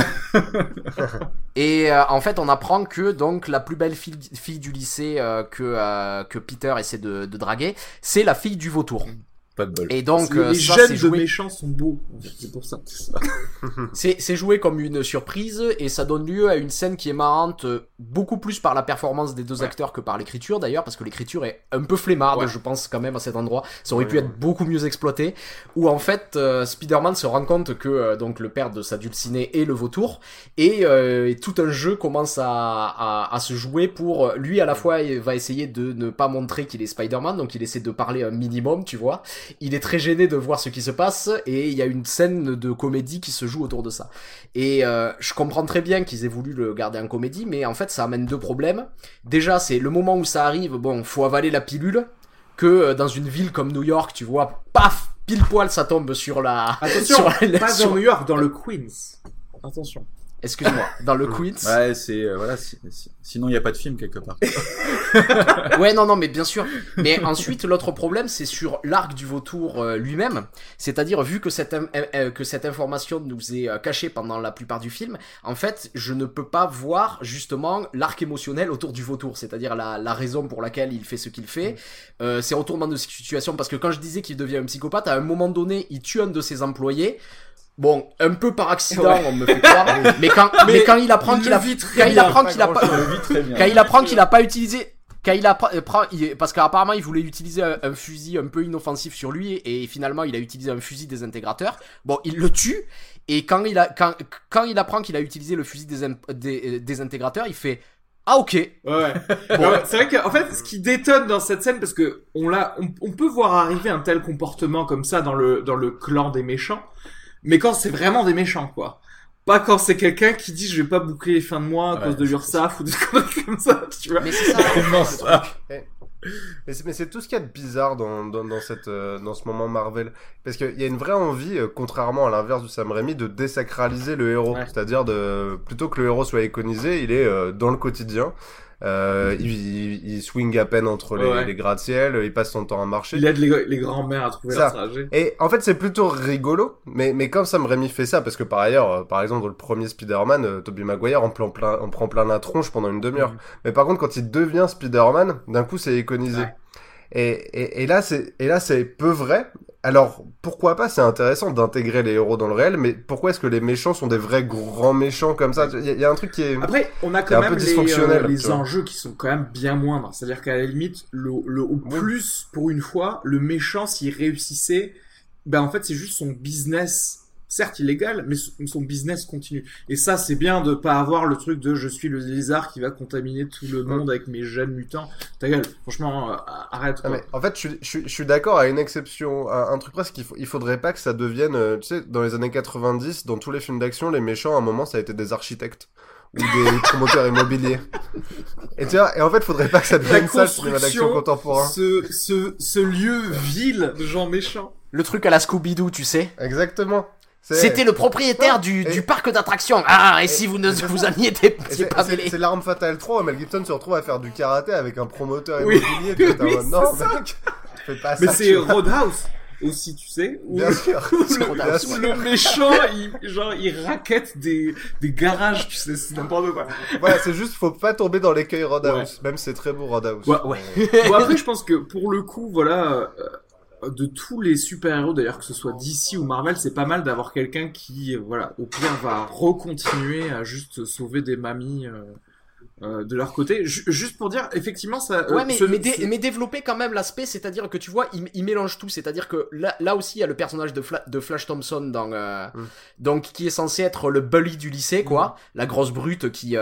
Et en fait, on apprend que donc la plus belle fille du lycée que Peter essaie de draguer, c'est la fille du vautour. Pas de bol. Et donc les ça, jeunes c'est de joué... méchants sont beaux. C'est pour ça. C'est joué comme une surprise et ça donne lieu à une scène qui est marrante, beaucoup plus par la performance des deux acteurs que par l'écriture d'ailleurs, parce que l'écriture est un peu flemmarde, je pense quand même à cet endroit. Ça aurait pu être beaucoup mieux exploité. Où en fait, Spider-Man se rend compte que donc le père de sa dulcinée est le vautour et tout un jeu commence à se jouer pour lui à la fois. Il va essayer de ne pas montrer qu'il est Spider-Man, donc il essaie de parler un minimum, tu vois. Il est très gêné de voir ce qui se passe et il y a une scène de comédie qui se joue autour de ça. Et je comprends très bien qu'ils aient voulu le garder en comédie, mais en fait ça amène deux problèmes. Déjà, c'est le moment où ça arrive, bon, faut avaler la pilule, que dans une ville comme New York, tu vois, paf, pile poil ça tombe sur la... Attention, pas dans New York, dans le Queens. Attention. Excuse-moi, dans le Queens. Ouais, c'est voilà. Sinon, il y a pas de film quelque part. Ouais, non, mais bien sûr. Mais ensuite, l'autre problème, c'est sur l'arc du vautour lui-même. C'est-à-dire, vu que cette information nous est cachée pendant la plupart du film, en fait, je ne peux pas voir justement l'arc émotionnel autour du vautour. C'est-à-dire la raison pour laquelle il fait ce qu'il fait. C'est retournement de situation. Parce que quand je disais qu'il devient un psychopathe, à un moment donné, il tue un de ses employés. Bon, un peu par accident, on me fait croire, mais quand il apprend qu'il a pas utilisé, parce qu'apparemment il voulait utiliser un fusil un peu inoffensif sur lui et finalement il a utilisé un fusil désintégrateur. Bon, il le tue et quand il apprend qu'il a utilisé le fusil désintégrateur, il fait ah ok. Ouais. Bon. C'est vrai qu'en fait, ce qui détonne dans cette scène, parce que on peut voir arriver un tel comportement comme ça dans le clan des méchants. Mais quand c'est vraiment des méchants, quoi. Pas quand c'est quelqu'un qui dit je vais pas boucler les fins de mois à cause de l'URSSAF ou des conneries comme ça, tu vois. Mais c'est ça. Mais c'est tout ce qu'il y a de bizarre dans ce moment Marvel. Parce qu'il y a une vraie envie, contrairement à l'inverse du Sam Raimi, de désacraliser le héros. Ouais. C'est-à-dire plutôt que le héros soit iconisé, il est dans le quotidien. Il swing à peine entre les gratte-ciel, il passe son temps à marcher. Il aide les grands-mères à trouver leur trajet. Et en fait, c'est plutôt rigolo, mais comme Sam Raimi fait ça, parce que par ailleurs, par exemple, dans le premier Spider-Man, Tobey Maguire en prend plein la tronche pendant une demi-heure. Mais par contre, quand il devient Spider-Man, d'un coup, c'est iconisé. Ouais. Et là, c'est peu vrai. Alors, pourquoi pas, c'est intéressant d'intégrer les héros dans le réel, mais pourquoi est-ce que les méchants sont des vrais grands méchants comme ça? Il y a un truc qui est... Après, on a quand même les enjeux qui sont quand même bien moindres. C'est-à-dire qu'à la limite, au plus, pour une fois, le méchant, s'il réussissait, en fait, c'est juste son business, certes illégal, mais son business continue. Et ça, c'est bien de pas avoir le truc de je suis le lézard qui va contaminer tout le monde avec mes gènes mutants. Ta gueule, franchement, arrête. Mais en fait, je suis d'accord à une exception, à un truc presque, il faudrait pas que ça devienne, tu sais, dans les années 90, dans tous les films d'action, les méchants, à un moment, ça a été des architectes. Ou des promoteurs immobiliers. Et tu vois, et en fait, faudrait pas que ça devienne ça, le cinéma d'action contemporain. Ce lieu vil de gens méchants. Le truc à la Scooby-Doo, tu sais. Exactement. C'était le propriétaire du parc d'attractions. Ah, et si vous vous en y étiez pas mêlé. C'est l'arme fatale 3, Mel Gibson se retrouve à faire du karaté avec un promoteur immobilier. Non, mec. Fais pas Mais ça, c'est tu vois. Roadhouse aussi, tu sais, où, Bien sûr. Bien où sûr. le méchant, il raquette des garages, tu sais, c'est n'importe quoi. Voilà, c'est juste, faut pas tomber dans l'écueil Roadhouse. Même c'est très beau Roadhouse. Ouais. Bon, après, je pense que pour le coup, voilà, de tous les super-héros, d'ailleurs, que ce soit DC ou Marvel, c'est pas mal d'avoir quelqu'un qui, voilà, au pire, va recontinuer à juste sauver des mamies de leur côté. Juste pour dire, effectivement, ça... Ouais, mais développer quand même l'aspect, c'est-à-dire que tu vois, il mélange tout, c'est-à-dire que là aussi, il y a le personnage de Flash Thompson donc, qui est censé être le bully du lycée, quoi, la grosse brute qui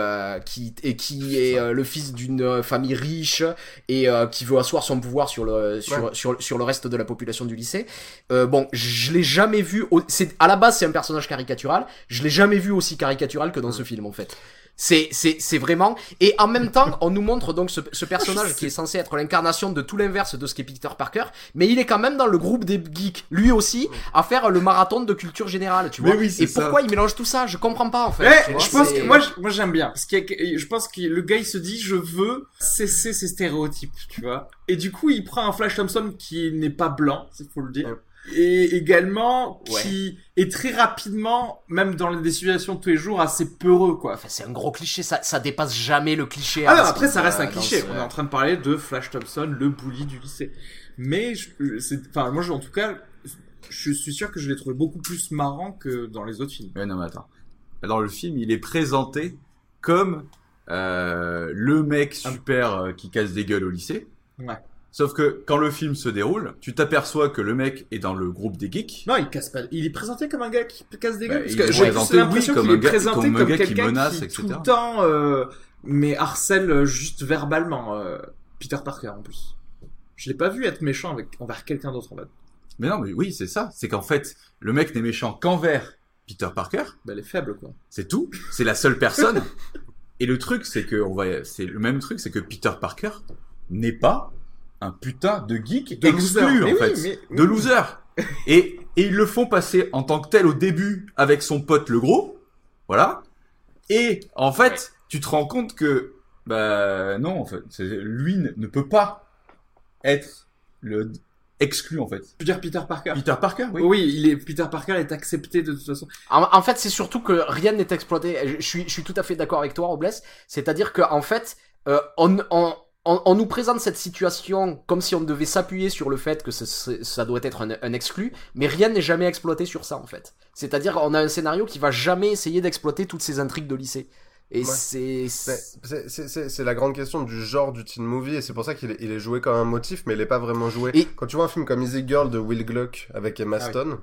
est le fils d'une famille riche et qui veut asseoir son pouvoir sur le reste de la population du lycée. Bon, je l'ai jamais vu, à la base, c'est un personnage caricatural, je l'ai jamais vu aussi caricatural que dans ce film, en fait. C'est vraiment, et en même temps on nous montre donc ce personnage qui est censé être l'incarnation de tout l'inverse de ce qu'est Peter Parker, mais il est quand même dans le groupe des geeks lui aussi à faire le marathon de culture générale, tu vois. Oui, et pourquoi il mélange tout ça, je comprends pas en fait. Ouais, vois, je pense que moi j'aime bien parce je pense que le gars il se dit je veux cesser ces stéréotypes, tu vois. Et du coup il prend un Flash Thompson qui n'est pas blanc, il faut le dire. Et également qui est très rapidement, même dans des situations de tous les jours, assez peureux, quoi. Enfin, c'est un gros cliché, ça dépasse jamais le cliché. Ah non, après ça reste un cliché. On est en train de parler de Flash Thompson, le bully du lycée. Mais moi en tout cas, je suis sûr que je l'ai trouvé beaucoup plus marrant que dans les autres films. Ouais, non mais attends. Dans le film, il est présenté comme le mec super qui casse des gueules au lycée. Ouais. Sauf que quand le film se déroule, tu t'aperçois que le mec est dans le groupe des geeks. Non, il casse pas. Il est présenté comme un gars qui casse des gueules. Bah, Parce que j'ai présenté, l'impression oui, qu'il est présenté comme un comme gars qui quelqu'un menace, qui etc. tout le temps mais harcèle juste verbalement Peter Parker en plus. Je l'ai pas vu être méchant envers quelqu'un d'autre en fait. Mais non, mais oui, c'est ça. C'est qu'en fait, le mec n'est méchant qu'envers Peter Parker. Bah, elle est faible quoi. C'est tout. C'est la seule personne. Et le truc, c'est que c'est le même truc, c'est que Peter Parker n'est pas un putain de geek De exclu, loser. en fait. De loser. Et ils le font passer en tant que tel au début avec son pote le gros. Voilà. Et, en fait, tu te rends compte que, bah, non, en fait, lui ne peut pas être le exclu, en fait. Tu veux dire Peter Parker? Peter Parker, oui. Oui, Peter Parker est accepté de toute façon. En fait, c'est surtout que rien n'est exploité. Je suis tout à fait d'accord avec toi, Robles. C'est-à-dire que en fait, on nous présente cette situation comme si on devait s'appuyer sur le fait que ça doit être un exclu, mais rien n'est jamais exploité sur ça en fait. C'est-à-dire on a un scénario qui va jamais essayer d'exploiter toutes ces intrigues de lycée. Et c'est la grande question du genre du teen movie, et c'est pour ça qu'il est joué comme un motif, mais il est pas vraiment joué. Et... Quand tu vois un film comme Easy Girl de Will Gluck avec Emma Stone,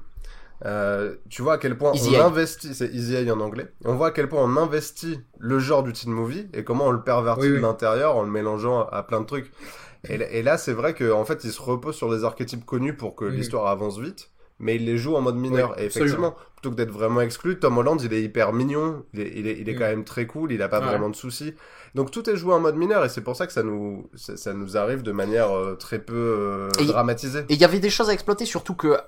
tu vois à quel point Easy on Eye. investit, c'est Easy Eye en anglais, on voit à quel point on investit le genre du teen movie et comment on le pervertit de l'intérieur en le mélangeant à plein de trucs. Et là, c'est vrai qu'en fait, il se repose sur des archétypes connus pour que l'histoire avance vite, mais il les joue en mode mineur. Oui, et effectivement, plutôt que d'être vraiment exclu, Tom Holland, il est hyper mignon, il est quand même très cool, il a pas vraiment de soucis. Donc tout est joué en mode mineur, et c'est pour ça que ça nous arrive de manière très peu dramatisée. Et il y avait des choses à exploiter, surtout que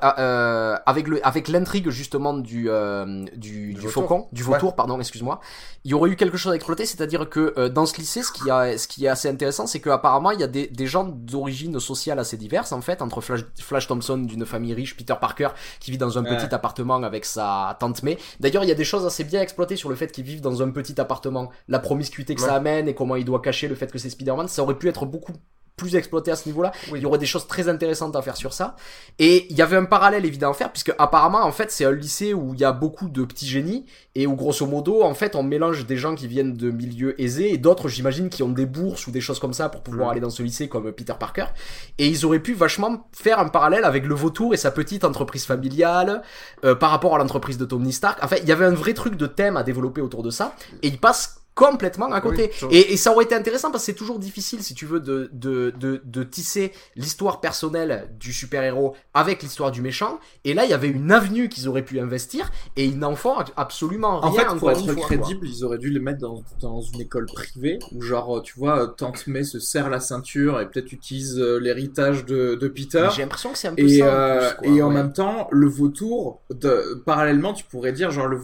avec l'intrigue justement du faucon, du vautour, pardon, excuse-moi, il y aurait eu quelque chose à exploiter, c'est-à-dire que dans ce lycée, ce qui est assez intéressant, c'est qu'apparemment il y a des gens d'origine sociale assez diverses en fait, entre Flash Thompson d'une famille riche, Peter Parker qui vit dans un petit appartement avec sa tante May. D'ailleurs, il y a des choses assez bien exploitées sur le fait qu'ils vivent dans un petit appartement, la promiscuité que ça amène et comment il doit cacher le fait que c'est Spider-Man. Ça aurait pu être beaucoup plus exploité à ce niveau-là. Il y aurait des choses très intéressantes à faire sur ça. Et il y avait un parallèle évident à faire, puisque apparemment, en fait, c'est un lycée où il y a beaucoup de petits génies et où, grosso modo, en fait, on mélange des gens qui viennent de milieux aisés et d'autres, j'imagine, qui ont des bourses ou des choses comme ça pour pouvoir aller dans ce lycée, comme Peter Parker. Et ils auraient pu vachement faire un parallèle avec le vautour et sa petite entreprise familiale par rapport à l'entreprise de Tony Stark. En fait, il y avait un vrai truc de thème à développer autour de ça, et il passe complètement à côté. Et ça aurait été intéressant parce que c'est toujours difficile, si tu veux, de tisser l'histoire personnelle du super-héros avec l'histoire du méchant. Et là, il y avait une avenue qu'ils auraient pu investir et ils n'en font absolument rien. En fait, pour être crédible, ils auraient dû les mettre dans une école privée où genre, tu vois, Tante May se serre la ceinture et peut-être utilise l'héritage de Peter. J'ai l'impression que c'est un peu ça. Et en même temps, le vautour, parallèlement, tu pourrais dire genre le vautour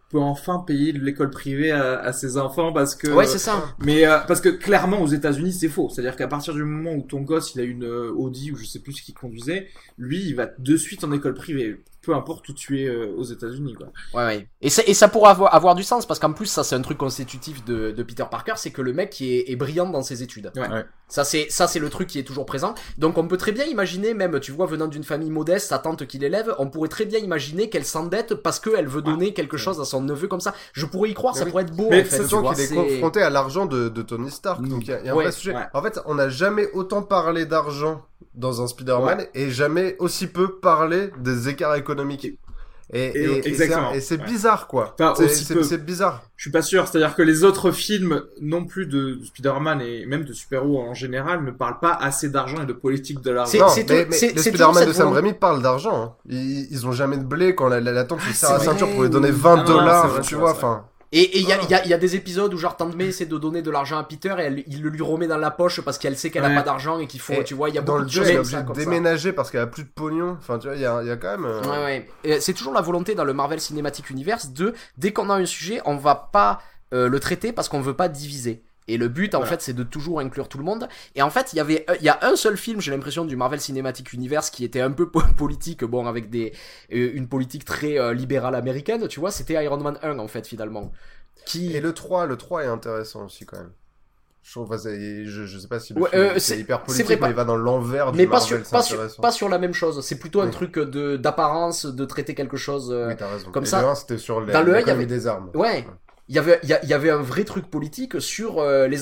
peut enfin payer de l'école privée à ses enfants parce que Ouais, c'est ça. mais parce que clairement aux États-Unis c'est faux, c'est-à-dire qu'à partir du moment où ton gosse il a une Audi ou je sais plus ce qu'il conduisait, lui il va de suite en école privée, peu importe où tu es aux États-Unis quoi. Ouais. Et ça pourrait avoir du sens parce qu'en plus ça c'est un truc constitutif de Peter Parker, c'est que le mec est brillant dans ses études. Ouais. Ça c'est le truc qui est toujours présent. Donc on peut très bien imaginer, même tu vois venant d'une famille modeste, sa tante qui l'élève, on pourrait très bien imaginer qu'elle s'endette parce qu'elle veut donner quelque chose à son neveu comme ça. Je pourrais y croire, ça pourrait être beau Mais en fait. c'est Tu sûr vois, qu'il est confronté à l'argent de Tony Stark, donc il y a un Ouais, vrai sujet. ouais. En fait, on n'a jamais autant parlé d'argent dans un Spider-Man et jamais aussi peu parlé des écarts économiques. Exactement. Et c'est bizarre quoi. Enfin, aussi peu. C'est bizarre. Je suis pas sûr, c'est-à-dire que les autres films non plus de Spider-Man et même de super-héros en général ne parlent pas assez d'argent et de politique de l'argent. Non, c'est mais tout- c'est- les c'est Spider-Man tout de cette Sam volonté. Raimi parlent d'argent. Hein. Ils ont jamais de blé quand la tante lui serre la c'est ceinture vrai. pour lui donner Ah non, $20, c'est vrai, tu c'est vois. vrai. Enfin, Et il y a des épisodes où genre Tante May essaie de donner de l'argent à Peter et il le lui remet dans la poche parce qu'elle sait qu'elle a Ouais. pas d'argent et qu'il faut, Et tu vois, il y a dans beaucoup le de 2, choses elle est comme obligée ça, de comme ça. déménager parce qu'elle a plus de pognon. Enfin, tu vois, il y a quand même. Ouais. Et c'est toujours la volonté dans le Marvel Cinematic Universe dès qu'on a un sujet, on va pas le traiter parce qu'on veut pas diviser. Et le but, en fait, c'est de toujours inclure tout le monde. Et en fait, il y a un seul film, j'ai l'impression, du Marvel Cinematic Universe qui était un peu politique, bon, avec une politique très libérale américaine, tu vois, c'était Iron Man 1, en fait, finalement. Et le 3 est intéressant aussi quand même. Je trouve, je sais pas si le Ouais, film c'est est hyper c'est politique, vrai, mais il va dans l'envers du Mais pas Marvel, pas sur la même chose. C'est plutôt un Oui. truc d'apparence, de traiter quelque chose. Oui, t'as raison. comme Et ça, le 1, c'était sur dans le 1, il y l'économie avait- des armes. Ouais. Il y avait un vrai truc politique sur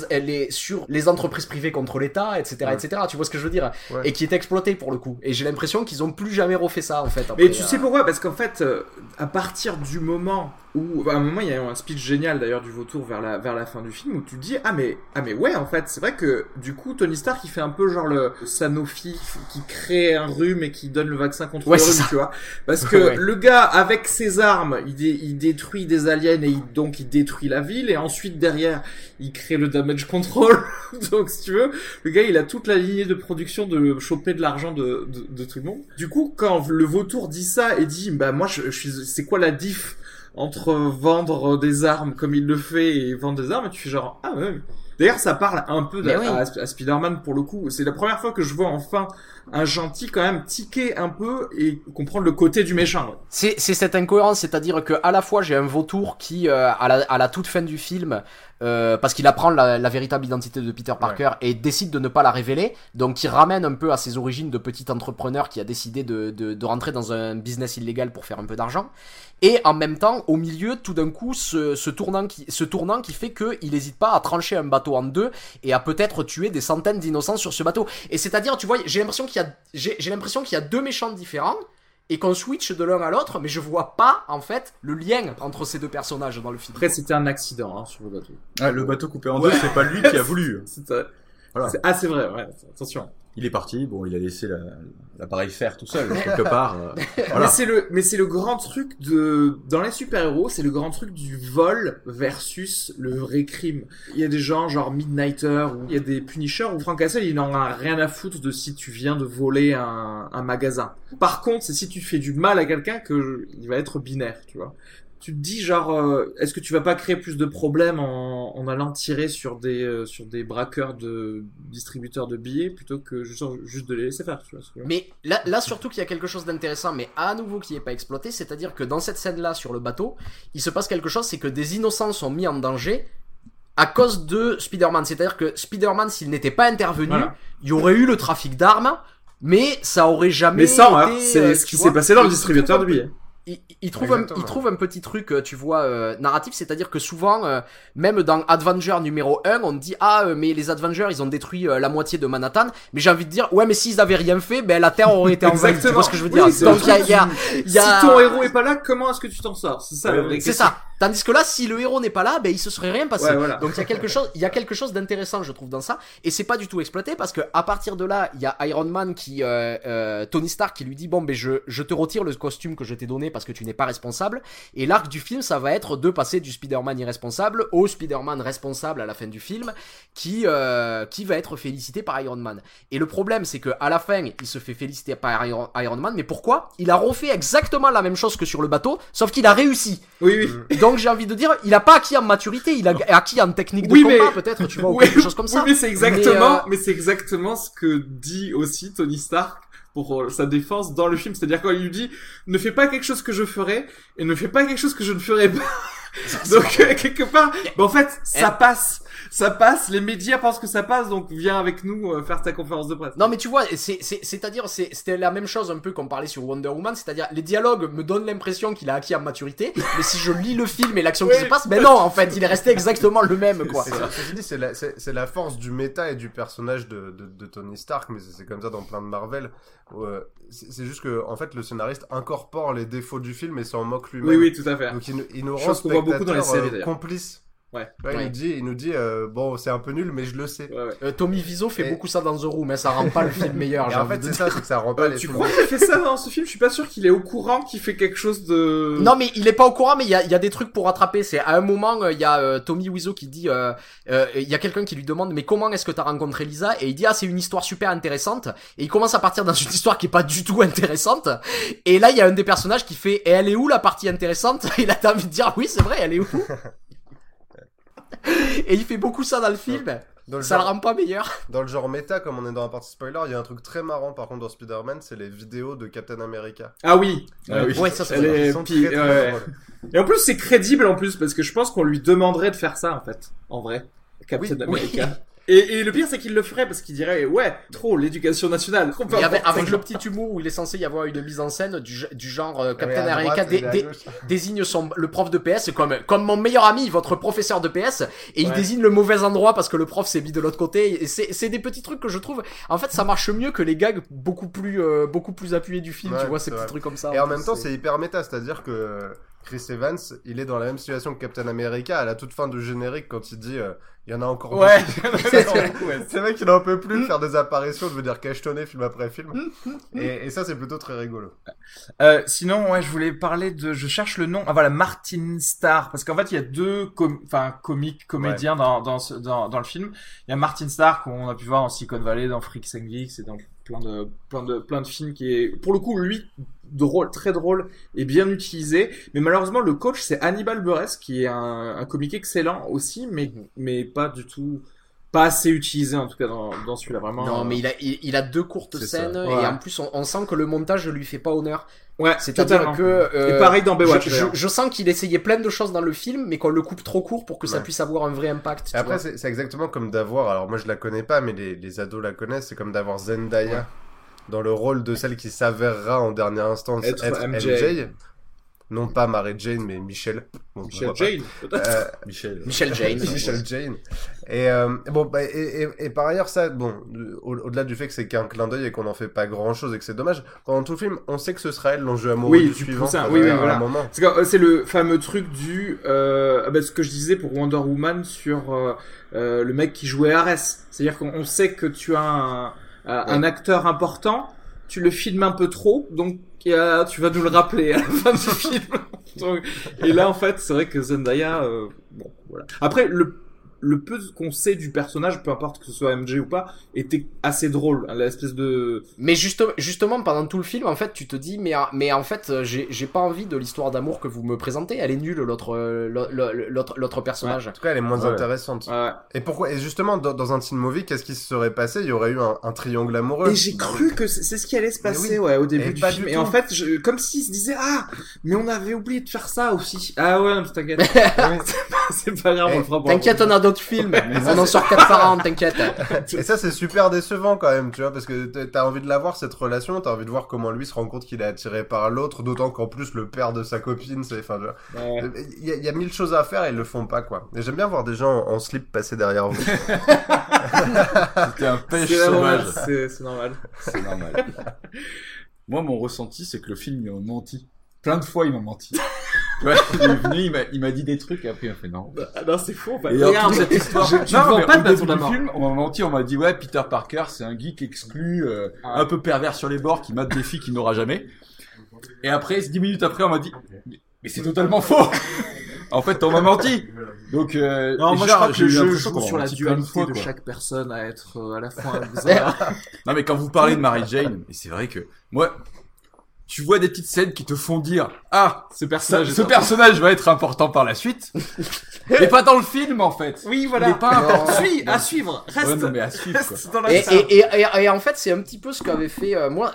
sur les entreprises privées contre l'État, etc., Ouais. etc. Tu vois ce que je veux dire? Ouais. Et qui est exploité pour le coup. Et j'ai l'impression qu'ils ont plus jamais refait ça en fait. Mais après, tu sais pourquoi? Parce qu'en fait, à partir du moment où, à un moment, il y a un speech génial d'ailleurs du vautour vers la fin du film où tu te dis ah mais ouais en fait c'est vrai que du coup Tony Stark il fait un peu genre le Sanofi qui crée un rhume et qui donne le vaccin contre Ouais, le c'est rhume, ça. tu vois, parce que Ouais. le gars avec ses armes il détruit des aliens et donc il détruit la ville et ensuite derrière il crée le damage control. Donc si tu veux, le gars il a toute la lignée de production de choper de l'argent de tout le monde. Du coup quand le vautour dit ça et dit bah moi je suis, c'est quoi la diff entre vendre des armes comme il le fait et vendre des armes, tu fais genre ah ouais. D'ailleurs ça parle un peu Mais oui. à Spider-Man pour le coup. C'est la première fois que je vois enfin un gentil quand même tiquer un peu et comprendre le côté du méchant. C'est cette incohérence, c'est-à-dire que à la fois j'ai un vautour qui à la toute fin du film parce qu'il apprend la véritable identité de Peter Parker et décide de ne pas la révéler, donc il ramène un peu à ses origines de petit entrepreneur qui a décidé de rentrer dans un business illégal pour faire un peu d'argent. Et en même temps, au milieu, tout d'un coup, ce tournant qui fait que il hésite pas à trancher un bateau en deux et à peut-être tuer des centaines d'innocents sur ce bateau. Et c'est-à-dire, tu vois, j'ai l'impression qu'il y a deux méchants différents et qu'on switch de l'un à l'autre, mais je vois pas en fait le lien entre ces deux personnages dans le film. Après c'était un accident hein, sur le bateau. Ah, le bateau coupé en deux, c'est pas lui qui a voulu. Voilà. C'est vrai, ouais, attention. Il est parti, bon, il a laissé l'appareil faire tout seul, quelque part. Voilà. Mais c'est le grand truc dans les super-héros, c'est le grand truc du vol versus le vrai crime. Il y a des gens genre Midnighter, ou il y a des Punisher, où Frank Castle, il n'en a rien à foutre de si tu viens de voler un magasin. Par contre, c'est si tu fais du mal à quelqu'un il va être binaire, tu vois. Tu te dis genre est-ce que tu vas pas créer plus de problèmes en allant tirer sur des braqueurs de distributeurs de billets plutôt que juste de les laisser faire, tu vois. Mais là surtout qu'il y a quelque chose d'intéressant, mais à nouveau qui n'est pas exploité, c'est-à-dire que dans cette scène-là sur le bateau, il se passe quelque chose, c'est que des innocents sont mis en danger à cause de Spider-Man. C'est-à-dire que Spider-Man, s'il n'était pas intervenu, Voilà. il y aurait eu le trafic d'armes, mais ça aurait jamais Mais ça, été, c'est ce tu qui vois, s'est passé dans le il distributeur de trouve un peu- billets. Il trouve un petit truc, tu vois, narratif, c'est-à-dire que souvent, même dans Avenger numéro 1, on dit mais les Avengers ils ont détruit la moitié de Manhattan, mais j'ai envie de dire ouais mais s'ils avaient rien fait, ben la Terre aurait été envahie. Tu vois ce que je veux dire? Oui, c'est Donc le il y a Si ton héros est pas là, comment est-ce que tu t'en sors? C'est ça la vraie c'est question. ça. Tandis que là, si le héros n'est pas là, ben il se serait rien passé. Ouais, voilà. Donc il y a quelque chose d'intéressant, je trouve, dans ça, et c'est pas du tout exploité parce que à partir de là, il y a Iron Man Tony Stark qui lui dit bon ben je te retire le costume que je t'ai donné parce que tu n'es pas responsable. Et l'arc du film, ça va être de passer du Spider-Man irresponsable au Spider-Man responsable à la fin du film, qui va être félicité par Iron Man. Et le problème, c'est que à la fin, il se fait féliciter par Iron Man, mais pourquoi? Il a refait exactement la même chose que sur le bateau, sauf qu'il a réussi. Oui. Et donc j'ai envie de dire, il a pas acquis en maturité, il a acquis en technique de Oui, combat, mais- peut-être, tu vois, ou Oui, quelque chose comme ça. Oui, mais c'est exactement ce que dit aussi Tony Stark pour sa défense dans le film. C'est-à-dire quand il lui dit, ne fais pas quelque chose que je ferai, et ne fais pas quelque chose que je ne ferai pas. Donc, quelque part, en fait, ça passe, les médias pensent que ça passe, donc viens avec nous faire ta conférence de presse. Non mais tu vois, c'est-à-dire c'était la même chose un peu qu'on parlait sur Wonder Woman, c'est-à-dire les dialogues me donnent l'impression qu'il a acquis en maturité, mais si je lis le film et l'action qui se passe, ben non, en fait, il est resté exactement le même, quoi. Ceci dit, c'est la force du méta et du personnage de Tony Stark, mais c'est comme ça dans plein de Marvel. C'est juste que, en fait, le scénariste incorpore les défauts du film et s'en moque lui-même. Oui, tout à fait. Donc il nous rend Chose qu'on voit beaucoup dans les séries, d'ailleurs. complices. Ouais. Il nous dit bon, c'est un peu nul, mais je le sais. Ouais. Tommy Wiseau fait beaucoup ça dans The Room, mais ça rend pas le film meilleur. Et en fait, c'est ça, c'est que ça rend pas les Tu films. crois qu'il fait ça dans ce film? Je suis pas sûr qu'il est au courant qu'il fait quelque chose de... Non mais il est pas au courant, mais il y a des trucs pour rattraper. C'est à un moment, il y a Tommy Wiseau qui dit, il y a quelqu'un qui lui demande, mais comment est-ce que t'as rencontré Lisa? Et il dit, c'est une histoire super intéressante. Et il commence à partir dans une histoire qui est pas du tout intéressante. Et là, il y a un des personnages qui fait, et elle est où la partie intéressante? Et là, t'as envie de dire, oui, c'est vrai, elle est où? Et il fait beaucoup ça dans le film. Ça le rend pas meilleur. Dans le genre méta, comme on est dans la partie spoiler, il y a un truc très marrant par contre dans Spider-Man, c'est les vidéos de Captain America. Ah oui. Ouais, ça c'est Elle vrai. est- Ils sont puis, très, ouais. drôles. Et en plus, c'est crédible en plus, parce que je pense qu'on lui demanderait de faire ça, en fait. En vrai. Captain Oui, America. Et le pire, c'est qu'il le ferait, parce qu'il dirait, ouais, trop, l'éducation nationale. Trop Et avec important. le petit humour où il est censé y avoir une mise en scène du genre Captain Ouais, à America droite, et à gauche. désigne le prof de PS comme mon meilleur ami, votre professeur de PS, et il Ouais. désigne le mauvais endroit parce que le prof s'est mis de l'autre côté. Et c'est des petits trucs que je trouve, en fait, ça marche mieux que les gags beaucoup plus appuyés du film, Ouais, tu vois, ces c'est petits vrai. trucs comme ça. Et en même temps, c'est hyper méta, c'est-à-dire que Chris Evans, il est dans la même situation que Captain America à la toute fin du générique quand il dit il y en a encore Ouais. C'est vrai qu'il en peut plus de faire des apparitions, de venir cachetonner film après film. Et ça, c'est plutôt très rigolo. Sinon, ouais, je voulais parler je cherche le nom. Ah voilà, Martin Starr, parce qu'en fait, il y a deux comédiens dans le film. Il y a Martin Starr qu'on a pu voir dans Silicon Valley, dans Freaks and Geeks et dans plein de films qui est, pour le coup, lui, drôle, très drôle et bien utilisé. Mais malheureusement, le coach, c'est Hannibal Buress, qui est un comique excellent aussi, mais pas du tout, pas assez utilisé, en tout cas, dans celui-là, vraiment. Non, mais il a deux courtes C'est ça. scènes, Ouais. et en plus, on sent que le montage lui fait pas honneur. Ouais, C'est-à-dire totalement. que Et pareil dans Baywatch, je d'ailleurs. sens qu'il essayait plein de choses dans le film, mais qu'on le coupe trop court pour que ça Ouais. puisse avoir un vrai impact. Et tu après, vois. c'est exactement comme d'avoir, alors moi je la connais pas, mais les ados la connaissent, c'est comme d'avoir Zendaya dans le rôle de celle qui s'avérera en dernière instance Être être MJ. MJ. Non pas Mary Jane, mais Michelle. Bon, Michel pourquoi Jane, peut-être. pas. Michel Jane. Michelle Jane. Et bon, bah, et par ailleurs, ça, bon, au-delà du fait que c'est qu'un clin d'œil et qu'on en fait pas grand-chose et que c'est dommage, pendant tout le film, on sait que ce sera elle l'enjeu amoureux Oui, du du suivant. poussin, enfin, oui, à un voilà. moment. C'est le fameux truc du ce que je disais pour Wonder Woman sur le mec qui jouait Ares. C'est-à-dire qu'on sait que tu as un acteur important, tu le filmes un peu trop, donc tu vas nous le rappeler à la fin du film. Donc, et là, en fait, c'est vrai que Zendaya, bon, voilà. Après, le peu qu'on sait du personnage, peu importe que ce soit MJ ou pas, était assez drôle. Hein, l'espèce de... Mais justement, pendant tout le film, en fait, tu te dis, mais en fait, j'ai pas envie de l'histoire d'amour que vous me présentez. Elle est nulle, l'autre personnage. En tout cas, elle est moins Ouais. intéressante. Ouais. Et pourquoi? Et justement, dans un teen movie, qu'est-ce qui se serait passé? Il y aurait eu un triangle amoureux. Et j'ai cru que c'est ce qui allait se Mais passer, oui. ouais, au début Et du pas film. du Et tout. en fait, comme s'ils se disaient, mais on avait oublié de faire ça aussi. Ah ouais, non, t'inquiète. Oui. C'est pas grave, on le fera pas. T'inquiète, on a d'autres films. On en sort 4 par an, t'inquiète. Et ça, c'est super décevant quand même, tu vois, parce que t'as envie de la voir, cette relation, t'as envie de voir comment lui se rend compte qu'il est attiré par l'autre, d'autant qu'en plus, le père de sa copine, c'est, enfin, Ouais. il y a 1000 choses à faire et ils le font pas, quoi. Et j'aime bien voir des gens en slip passer derrière vous. C'était un pêche C'est normal, sauvage. c'est normal. C'est normal. Moi, mon ressenti, c'est que le film, il m'a menti. Plein de fois, il m'a menti. Tu vois, il est venu, il m'a dit des trucs, et après, il m'a fait non. Ah non, c'est faux, en fait. Et Regarde en plus, cette histoire. Tu Non, vends mais pas au de bâton début du d'amour. film, on m'a menti, on m'a dit, ouais, Peter Parker, c'est un geek exclu, un peu pervers sur les bords, qui mate des filles qu'il n'aura jamais. Et après, 10 minutes après, on m'a dit, mais c'est totalement faux. En fait, on m'a menti. Donc, Non, moi, je genre, crois que j'ai le eu jeu l'impression joue qu'on sur la m'a menti plein de dualité fois, de quoi. chaque personne à être à la fois bizarre. Non, mais quand vous parlez de Mary Jane, et c'est vrai que, moi, tu vois des petites scènes qui te font dire, ah, Ce personnage. ce personnage va être important par la suite. Mais pas dans le film, en fait. Oui, voilà. Il est pas important. À suivre. Reste. Ouais, non, mais à suivre, quoi. Reste dans la salle. Et en fait, c'est un petit peu ce qu'avait fait moi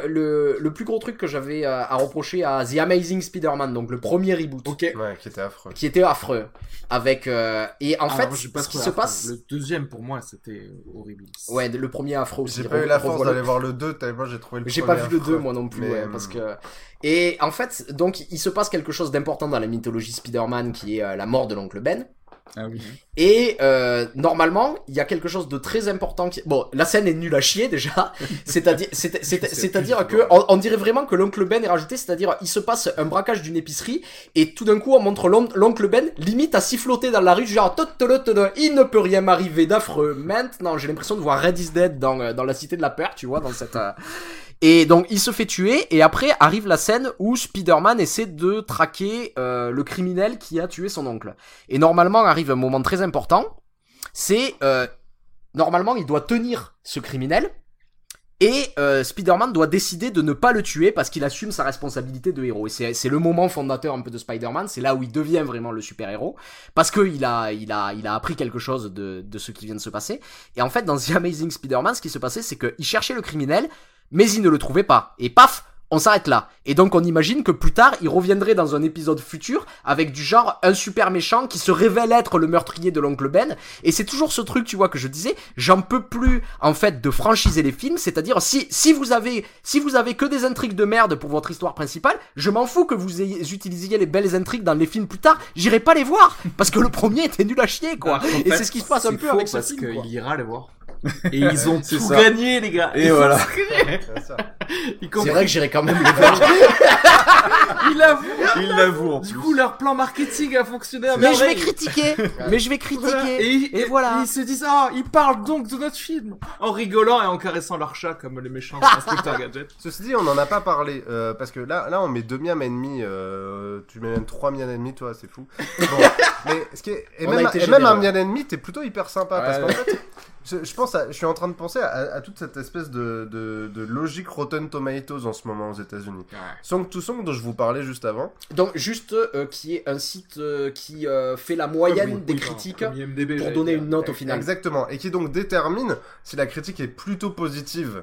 le plus gros truc que j'avais à reprocher à The Amazing Spider-Man, donc le premier reboot, Ok. Ouais, qui était affreux. qui était affreux, avec et en fait, moi, j'ai pas ce qui trouvé se affreux. passe, Le deuxième, pour moi, c'était horrible. ouais, le premier affreux aussi. J'ai pas eu la force revoilà. d'aller voir le 2, tellement j'ai trouvé le J'ai premier pas vu le affreux. 2 moi non plus, Mais, ouais, parce que et en fait, donc il se passe quelque chose d'important dans la mythologie Spider-Man qui est la mort de l'oncle Ben. Ah oui. Et normalement, il y a quelque chose de très important qui... Bon, la scène est nulle à chier déjà. C'est-à-dire que on dirait vraiment que l'oncle Ben est rajouté. C'est-à-dire, il se passe un braquage d'une épicerie et tout d'un coup, on montre l'oncle Ben limite à siffloter dans la rue, genre il ne peut rien m'arriver d'affreux. Maintenant, j'ai l'impression de voir Red is Dead dans la Cité de la Peur, tu vois, dans cette. Et donc il se fait tuer et après arrive la scène où Spider-Man essaie de traquer le criminel qui a tué son oncle. Et normalement arrive un moment très important, c'est normalement il doit tenir ce criminel et Spider-Man doit décider de ne pas le tuer parce qu'il assume sa responsabilité de héros. Et c'est le moment fondateur un peu de Spider-Man, c'est là où il devient vraiment le super-héros parce que il a appris quelque chose de ce qui vient de se passer. Et en fait dans The Amazing Spider-Man, ce qui se passait c'est qu'il cherchait le criminel mais il ne le trouvait pas. Et paf, on s'arrête là. Et donc on imagine que plus tard, il reviendrait dans un épisode futur avec du genre un super méchant qui se révèle être le meurtrier de l'oncle Ben. Et c'est toujours ce truc, tu vois, que je disais, j'en peux plus en fait de franchiser les films, c'est-à-dire si vous avez que des intrigues de merde pour votre histoire principale, je m'en fous que vous utilisiez les belles intrigues dans les films plus tard, j'irai pas les voir parce que le premier était nul à chier quoi. Et c'est ce qui se passe un peu avec ce film. Parce qu'il ira les voir. Et ils ont tout ça. gagné, les gars. Et voilà. C'est ça. C'est vrai que j'irai quand même les voir. Il l'avoue. Du coup, leur plan marketing a fonctionné à Mais je vais merveille. critiquer. Voilà. Et voilà. Ils se disent, ils parlent donc de notre film. En rigolant et en caressant leur chat comme les méchants inspecteurs Gadget. Ceci dit, on en a pas parlé, parce que là on met 2 miams et demi, tu mets même 3 miams et demi, toi, c'est fou. Bon, mais ce qui est, et On a même, été et même un généreux. miam et demi, t'es plutôt hyper sympa, parce Ouais. qu'en fait, je suis en train de penser à toute cette espèce de logique Rotten Tomatoes en ce moment aux États-Unis. Song to Song dont je vous parlais juste avant. Donc juste qui est un site qui fait la moyenne des critiques Comme IMDb, pour j'allais donner dire. une note au final. Exactement, et qui donc détermine si la critique est plutôt positive,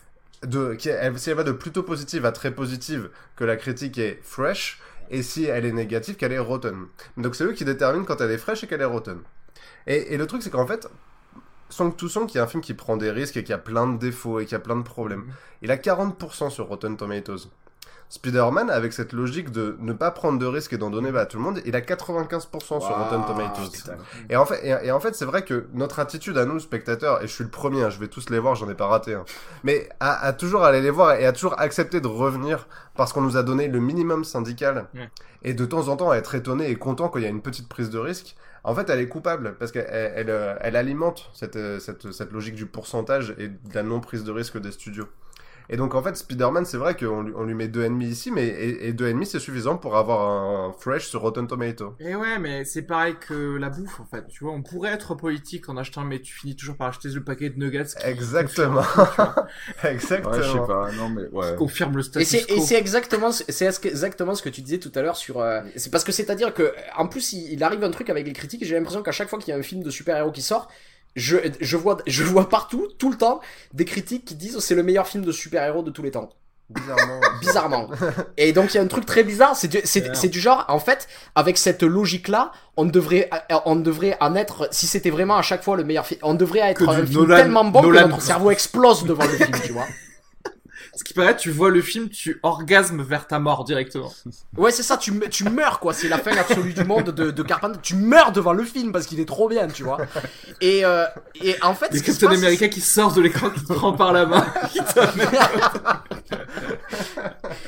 si elle va de plutôt positive à très positive, que la critique est fresh, et si elle est négative, qu'elle est rotten. Donc c'est eux qui déterminent quand elle est fresh et qu'elle est rotten. Et le truc c'est qu'en fait, Song to Song, qui est un film qui prend des risques et qui a plein de défauts et qui a plein de problèmes, il a 40% sur Rotten Tomatoes. Spider-Man, avec cette logique de ne pas prendre de risques et d'en donner à tout le monde, il a 95% sur Rotten Tomatoes. putain. Et en fait, c'est vrai que notre attitude à nous, spectateurs, et je suis le premier, hein, je vais tous les voir, j'en ai pas raté, hein, mais à toujours aller les voir et à toujours accepter de revenir parce qu'on nous a donné le minimum syndical, et de temps en temps à être étonné et content quand il y a une petite prise de risque, en fait, elle est coupable parce qu'elle elle alimente cette logique du pourcentage et de la non prise de risque des studios. Et donc en fait Spider-Man, c'est vrai qu'on lui met 2,5 ici, mais et 2,5 c'est suffisant pour avoir un fresh sur Rotten Tomato. Et ouais, mais c'est pareil que la bouffe, en fait. Tu vois, on pourrait être politique en achetant, mais tu finis toujours par acheter le paquet de nuggets. Exactement. Exactement. Ouais, je sais pas, non mais ouais. Qui confirme le Et status quo. c'est exactement ce que tu disais tout à l'heure sur c'est parce que c'est-à-dire que en plus il arrive un truc avec les critiques et j'ai l'impression qu'à chaque fois qu'il y a un film de super-héros qui sort, je vois partout tout le temps des critiques qui disent c'est le meilleur film de super-héros de tous les temps. Bizarrement. Et donc il y a un truc très bizarre, c'est du genre en fait avec cette logique là, on devrait en être, si c'était vraiment à chaque fois le meilleur film, on devrait être Que un du film Nolan- tellement bon Nolan- que notre cerveau explose devant le film, tu vois. Ce qui paraît, tu vois le film, tu orgasmes vers ta mort directement. Ouais, c'est ça, tu meurs, quoi. C'est la fin absolue du monde de Carpenter. Tu meurs devant le film parce qu'il est trop bien, tu vois. Et en fait, Il y ce a qui se Captain passe, America qui sort de l'écran, qui te prend par la main.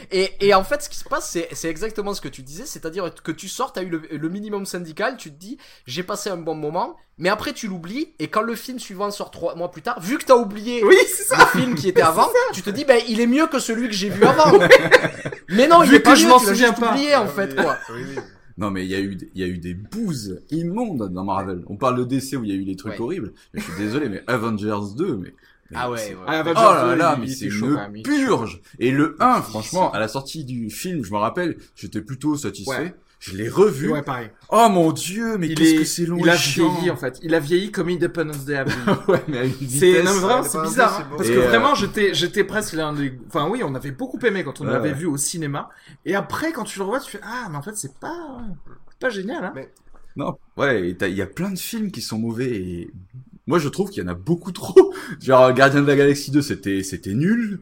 Et en fait, ce qui se passe, c'est exactement ce que tu disais, c'est-à-dire que tu sors, t'as eu le minimum syndical, tu te dis, j'ai passé un bon moment, mais après tu l'oublies, et quand le film suivant sort 3 mois plus tard, vu que t'as oublié Oui, c'est ça. le film qui était avant, tu te dis, ben, il est mieux que celui que j'ai vu avant. Mais non, il Vu est pas que je mieux, m'en tu l'as souviens juste pas. oublié, en fait, quoi. Oui. Non, mais il y a eu des bouses immondes dans Marvel. On parle de DC où il y a eu des trucs Ouais. horribles. Mais je suis désolé, mais Avengers 2, mais Ah ouais, c'est- ouais. Ah, Oh Avengers là 2, là, il mais était c'est chaud, une quand même, il était purge. Et le 1, franchement, à la sortie du film, je me rappelle, j'étais plutôt satisfait. Ouais. Je l'ai revu. Ouais, pareil. Oh mon dieu, mais qu'est-ce que c'est long il a et chiant. vieilli, en fait. Il a vieilli comme Independence Day a vieilli. Ouais, mais à une C'est, vitesse. non, mais vraiment, Ouais, c'est pas un bizarre, peu, hein, c'est beau. parce Et, que vraiment, j'étais presque l'un des, enfin oui, on avait beaucoup aimé quand on Ouais, l'avait ouais. vu au cinéma, et après, quand tu le revois, tu fais, ah, mais en fait, c'est pas génial, hein. Mais- Non, ouais, il y a plein de films qui sont mauvais et moi je trouve qu'il y en a beaucoup trop. Genre Gardien de la Galaxie 2, c'était nul.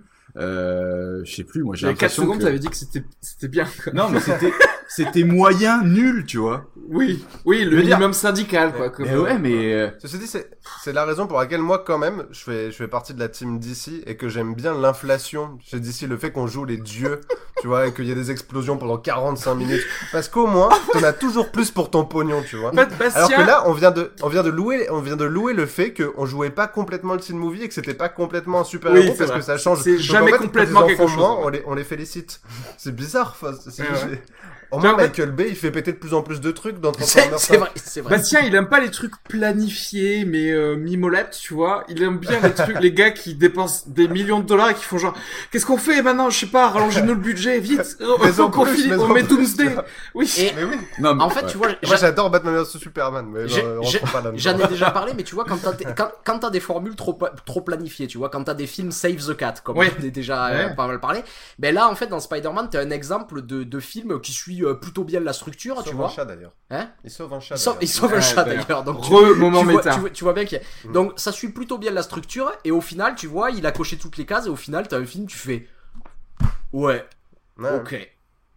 Je sais plus, moi j'ai Il y a 4 l'impression secondes, que... t'avais dit que c'était bien, quoi. Non, mais c'était moyen, nul, tu vois. Oui, le veux dire- minimum syndical, quoi. Comme, Mais ouais, mais Ceci dit, c'est la raison pour laquelle moi, quand même, je fais partie de la team DC et que j'aime bien l'inflation chez DC, le fait qu'on joue les dieux, tu vois, et qu'il y a des explosions pendant 45 minutes. Parce qu'au moins, t'en as toujours plus pour ton pognon, tu vois. En fait, Bastien, Alors que là, on vient de louer le fait qu'on jouait pas complètement le teen movie et que c'était pas complètement un super héros Oui, c'est parce vrai. que ça change. C'est Donc, jamais en fait, complètement quand ils en quelque font chose, moins, ouais. on les félicite. C'est bizarre. Enfin, Ouais. Au moins, Genre, Michael Bay, il fait péter de plus en plus de trucs dans Transformers. C'est vrai. Bastien, il aime pas les trucs planifiés, mais mimolettes, tu vois. Il aime bien les trucs, les gars qui dépensent des millions de dollars et qui font genre, qu'est-ce qu'on fait maintenant? Je sais pas, rallongez-nous le budget, vite. Mais en Faut qu'on plus, finisse, mais on en met plus, Doomsday. tu vois. Oui. Et Mais oui. non, mais en fait, ouais. tu vois, Moi, j'adore Batman vs Superman, mais J'ai- on j'ai- rentre pas là-dedans. j'en ai déjà parlé, mais tu vois, quand t'as des formules trop planifiées, tu vois, quand t'as des films Save the Cat, comme Ouais. on a déjà Ouais. pas mal parlé, ben là, en fait, dans Spider-Man, t'as un exemple de film qui suit plutôt bien la structure, Il tu sauve vois. un chat d'ailleurs. Hein? Il sauve un chat. Il sauve un Ouais, chat d'ailleurs. d'ailleurs, donc Moment tu vois, méta. tu vois bien qu'il y a... Donc ça suit plutôt bien la structure, et au final, tu vois, il a coché toutes les cases, et au final, t'as un film, tu fais... Ouais, Ouais. ok.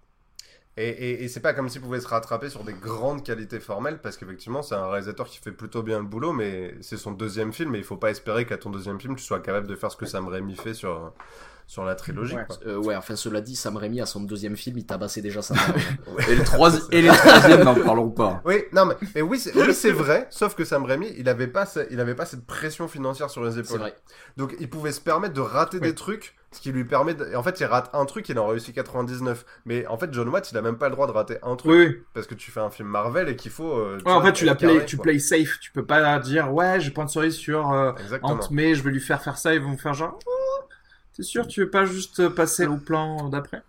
Et c'est pas comme s'il pouvait se rattraper sur des grandes qualités formelles, parce qu'effectivement, c'est un réalisateur qui fait plutôt bien le boulot, mais c'est son deuxième film, et il faut pas espérer qu'à ton deuxième film, tu sois capable de faire ce que Sam Raimi fait sur la trilogie. Ouais. Quoi. Ouais, enfin, cela dit, Sam Raimi, à son deuxième film, il tabassait déjà sa mère. Et les troisièmes, n'en parlons pas. Oui, non, mais oui, c'est vrai, sauf que Sam Raimi, il avait pas cette pression financière sur les C'est épaules. vrai. Donc, il pouvait se permettre de rater des trucs, ce qui lui permet et en fait, il rate un truc, il en réussit 99. Mais en fait, John Watts, il a même pas le droit de rater un truc. Oui, oui. Parce que tu fais un film Marvel et qu'il faut... Ouais, en fait, tu être carré, tu quoi. play safe. Tu peux pas dire, ouais, je prends cerise sur Exactement. Ant May, je vais lui faire ça, ils vont me faire genre, oh, t'es sûr, tu veux pas juste passer au plan d'après?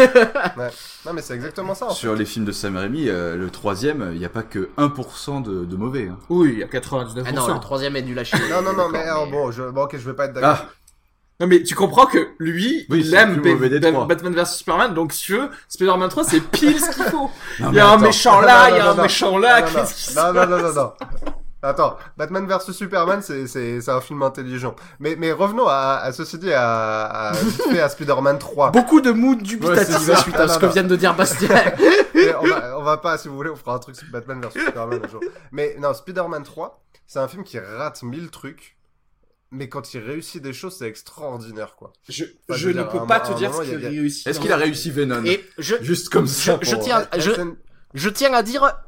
Non, mais c'est exactement ça, en fait. Sur les films de Sam Raimi, le troisième, il n'y a pas que 1% de mauvais. Hein. Oui, il y a 99%. Ah non, le troisième est nul à chier. Non, mais, D'accord, alors, bon, ok, je vais pas être d'accord. Ah, Non, mais tu comprends que lui, Oui, il c'est aime le plus mauvais des trois. Batman vs Superman, donc si tu veux, Spider-Man 3, c'est pile ce qu'il faut. non, Il y mais a un attends. méchant là, il y a Non, un non, méchant là, non, qu'est-ce qui se non, passe? Attends, Batman vs Superman, c'est un film intelligent. Mais revenons à ceci dit, à Spider-Man 3. Beaucoup de mood Ouais, dubitatif c'est ça. suite à Non, ce que non. vient de dire Bastien. Et on va pas, si vous voulez, on fera un truc sur Batman vs Superman un jour. Mais non, Spider-Man 3, c'est un film qui rate 1000 trucs. Mais quand il réussit des choses, c'est extraordinaire, quoi. Je Enfin, ne veux dire, peux à pas un te dire moment, ce il y a- qu'il réussit. Est-ce qu'il a réussi Venom Et Juste comme ça. je pour- tiens, La scène- je tiens à dire,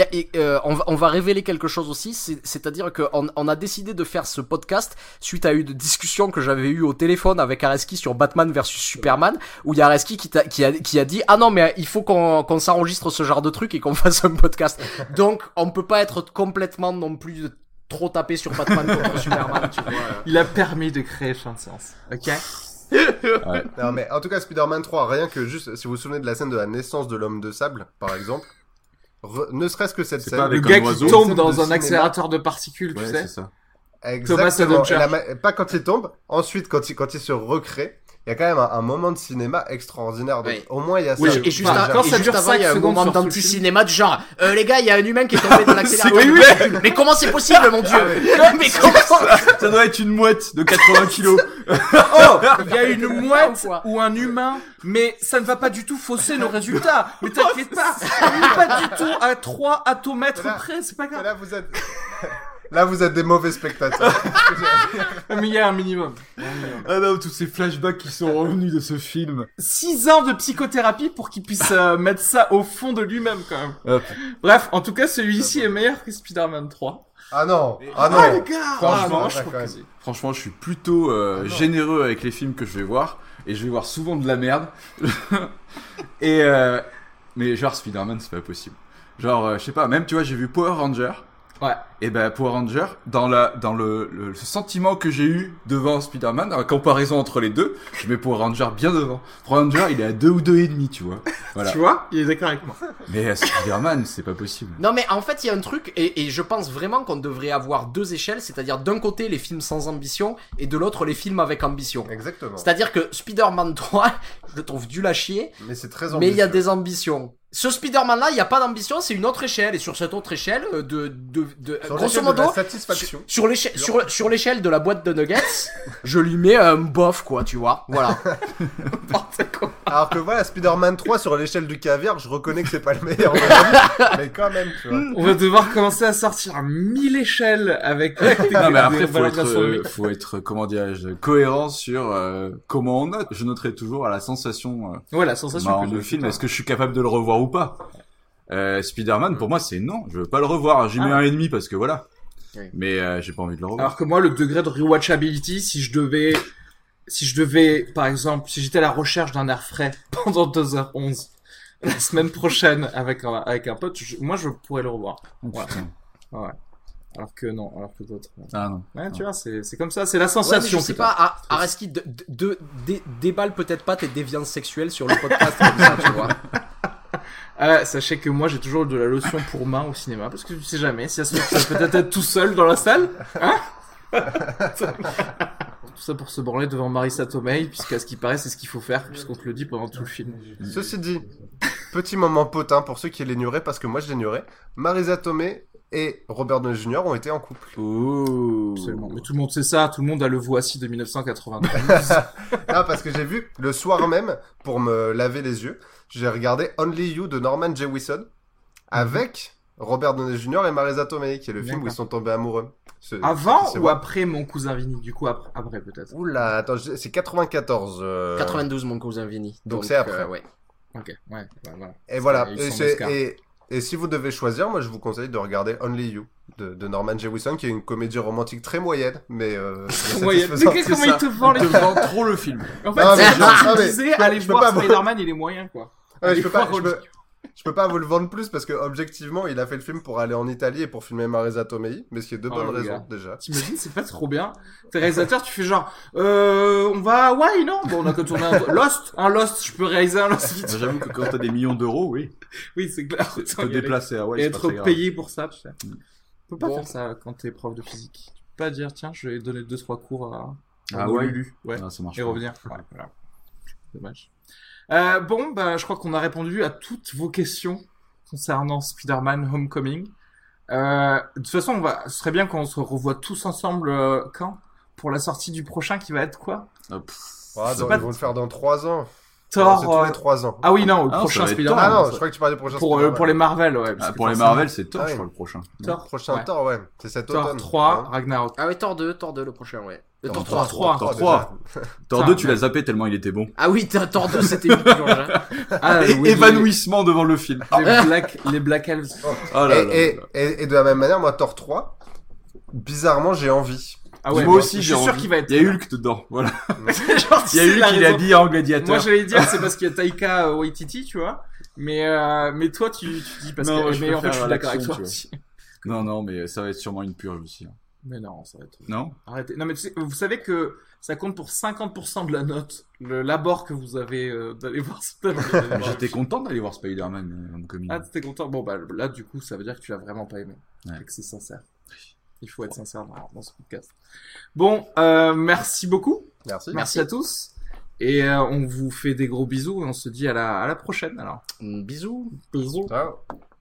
on va révéler quelque chose aussi, c'est-à-dire qu'on a décidé de faire ce podcast suite à une discussion que j'avais eue au téléphone avec Areski sur Batman versus Superman, où il y a Areski qui a dit, ah non, mais il faut qu'on s'enregistre ce genre de truc et qu'on fasse un podcast. Donc, on peut pas être complètement non plus trop tapé sur Batman contre Superman, tu vois. Il a permis de créer fin de séance. Ok? Non, mais en tout cas, Spider-Man 3, rien que juste, si vous vous souvenez de la scène de la naissance de l'homme de sable, par exemple, ne serait-ce que cette C'est scène. pas avec Le un gars qui oiseau. tombe Scène dans de un cinéma. accélérateur de particules, tu Ouais, sais. c'est ça. Exactement. Thomas Haden Et pas quand il tombe, ensuite quand il se recrée, il y a quand même un moment de cinéma extraordinaire. Donc, Oui. au moins, il y a ça. Oui, Et juste, Enfin, quand et ça juste dure avant, il y a 5 un moment secondes sur ce d'anti-cinéma du genre, les gars, il y a un humain qui est tombé dans l'accélérateur. Oui, oui. Mais comment c'est possible, mon dieu? Mais comment? Ça doit être une mouette de 80 kilos. Oh, il y a une mouette Ou quoi ou un humain, mais ça ne va pas du tout fausser nos résultats. Mais t'inquiète pas, on n'est pas du tout à 3 atomètres Là- près, c'est pas grave. Là, vous êtes des mauvais spectateurs. Mais il y a un minimum. Ah non, tous ces flashbacks qui sont revenus de ce film. 6 ans de psychothérapie pour qu'il puisse mettre ça au fond de lui-même, quand même. Hop. Bref, en tout cas, celui-ci est meilleur que Spider-Man 3. Ah non. Ah non. Ah, les gars! Franchement, je trouve que c'est... Franchement, je suis plutôt généreux avec les films que je vais voir. Et je vais voir souvent de la merde. Et mais genre Spider-Man, c'est pas possible. Genre, je sais pas, même tu vois, j'ai vu Power Ranger. Ouais. Et ben Power Ranger, dans le sentiment que j'ai eu devant Spider-Man, dans la comparaison entre les deux, je mets Power Ranger bien devant. Power Ranger, il est à 2 ou 2,5, tu vois. Voilà. Tu vois? Il est d'accord avec moi. Mais Spider-Man, c'est pas possible. Non mais en fait il y a un truc et je pense vraiment qu'on devrait avoir 2 échelles, c'est-à-dire d'un côté les films sans ambition et de l'autre les films avec ambition. Exactement. C'est-à-dire que Spider-Man 3, je le trouve nul à chier, Mais c'est très ambitieux. mais il y a des ambitions. Ce Spider-Man là, il y a pas d'ambition, c'est une autre échelle et sur cette autre échelle Sur grosso l'échelle de modo la satisfaction. sur l'échelle de la boîte de nuggets, je lui mets un bof quoi, tu vois. Voilà. N'importe quoi. Alors que voilà, Spider-Man 3 sur l'échelle du caviar, je reconnais que c'est pas le meilleur de la vie, mais quand même, tu vois. On va devoir commencer à sortir 1000 échelles avec des Non mais après des valeurs gastronomiques. faut être comment dirais-je cohérent sur comment on note. Je noterai toujours à la sensation Ouais, la sensation marrant que du je- film. Est-ce que je suis capable de le revoir ou pas? Spider-Man pour moi c'est non, je veux pas le revoir. J'y mets 1,5 parce que voilà. Oui. Mais j'ai pas envie de le revoir. Alors que moi, le degré de rewatchability, si je devais, par exemple, si j'étais à la recherche d'un air frais pendant 2h11, la semaine prochaine avec un pote, moi, je pourrais le revoir. Oh, Ouais. putain. Ouais. Alors que d'autres. Ah non. Ouais, tu vois, c'est comme ça, c'est la Ouais, mais sensation. je sais que pas, Araski, déballe peut-être pas tes déviances sexuelles sur le podcast comme ça, tu vois. Sachez que moi, j'ai toujours de la lotion pour main au cinéma, parce que tu sais jamais, si ça se trouve, ça peut peut-être être tout seul dans la salle, hein? Tout ça pour se branler devant Marissa Tomei, puisqu'à ce qui paraît, c'est ce qu'il faut faire, puisqu'on te le dit pendant tout le film. Ceci dit, petit moment potin pour ceux qui l'ignoraient, parce que moi je l'ignorais, Marisa Tomei et Robert Downey Jr. ont été en couple. Ouh. Absolument. Mais tout le monde sait ça, tout le monde a le voici de 1992. Ah, parce que j'ai vu le soir même, pour me laver les yeux, j'ai regardé Only You de Norman Jewison avec Robert Downey Jr. et Marisa Tomei, qui est le film où ils sont tombés amoureux. Avant c'est ou moi. après Mon cousin Vinny? Du coup, après peut-être. Oula, attends, c'est 94. 92, mon cousin Vinny. Donc c'est après. ouais. Ok, ouais, voilà. Et voilà. Il y a eu Et, son Oscar. et si vous devez choisir, moi je vous conseille de regarder Only You de Norman Jewison, qui est une comédie romantique très moyenne, mais Moyenne. satisfaisante. Mais comment il te vend les te vend trop le film. En fait, Non, mais c'est genre, non, tu mais disais, je peux- allez je peux voir pas vous- Spider-Man, il est moyen, quoi. Ouais, Allez je peux pas, voir je peux pas vous le vendre plus parce que objectivement, il a fait le film pour aller en Italie et pour filmer Marisa Tomei, mais ce qui est de Oh, bonnes le raisons gars. déjà. T'imagines, c'est pas trop bien. T'es réalisateur, tu fais genre, on va à Hawaï, non? Bon, on a qu'à tourner un Lost, je peux réaliser un Lost vite. J'avoue que quand t'as des millions d'euros, oui. Oui, c'est clair. Te Autant y aller. déplacer à Hawaï, Et c'est pas être très grave. payé pour ça, tu sais. Tu peux pas Bon. faire ça quand t'es prof de physique. Tu peux pas dire, tiens, je vais donner 2-3 cours à Ah ouais. Lulu. Ouais. Ah, ça marche Et pas. revenir. Ouais, voilà. Dommage. Bon, bah, je crois qu'on a répondu à toutes vos questions concernant Spider-Man Homecoming. De toute façon, ce serait bien qu'on se revoie tous ensemble, quand? Pour la sortie du prochain qui va être quoi? Ah, pff. Ah, C'est ils pas- vont le faire dans 3 ans. Thor. C'est tous les 3 ans. Ah oui, non, le Ah, prochain ça va être Spider-Man. Thor. Ah non, ça- je crois que tu parlais du prochain pour Spider-Man. les Marvel, ouais. Ah, parce que pour les forcément, Marvel, c'est Thor, Ah je oui. crois, le prochain. Thor. Prochain Ouais. Thor, ouais. C'est cet Thor automne. 3, Hein. Ragnarok. Ah ouais, Thor 2 le prochain, ouais. Thor Thor 3. 3. Thor déjà. 3. Thor Putain, 2, tu ouais. l'as zappé tellement il était bon. Ah oui, Thor 2, c'était une purge, hein. Ah, Et oui, évanouissement devant le film. les Black Elves. Oh là là là. Et de la même manière, moi, Thor 3, bizarrement, j'ai envie. Ah ouais, Moi bah, aussi, je j'ai suis sûr envie. qu'il va être. Il y a Hulk dedans, voilà. Genre, Il y a Hulk, il est habillé en gladiateur. Moi, j'allais dire, c'est parce qu'il y a Taika Waititi, tu vois. Mais toi, tu dis parce Non, que, je mais en fait, préfère je suis d'accord avec l'action, toi tu vois. aussi. Non, non, mais ça va être sûrement une purge aussi. hein. Mais non, ça va être. Non? Arrêtez. Non, mais tu sais, vous savez que ça compte pour 50% de la note, l'abord que vous avez d'aller voir Spider-Man. J'étais content d'aller voir Spider-Man Homecoming. Ah, t'étais content? Bon, bah, là, du coup, ça veut dire que tu l'as vraiment pas aimé. Ouais. Et que c'est sincère. Il faut être sincère dans ce podcast. Bon, merci beaucoup. Merci. Merci à tous. Et on vous fait des gros bisous et on se dit à la prochaine, alors. Bisous. Bisous. Ciao.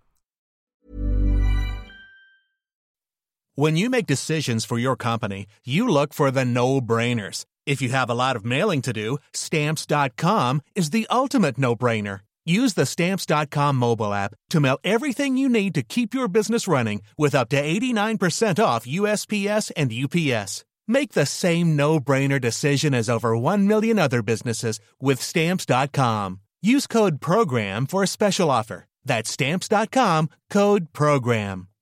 When you make decisions for your company, you look for the no-brainers. If you have a lot of mailing to do, Stamps.com is the ultimate no-brainer. Use the Stamps.com mobile app to mail everything you need to keep your business running with up to 89% off USPS and UPS. Make the same no-brainer decision as over 1 million other businesses with Stamps.com. Use code PROGRAM for a special offer. That's Stamps.com, code PROGRAM.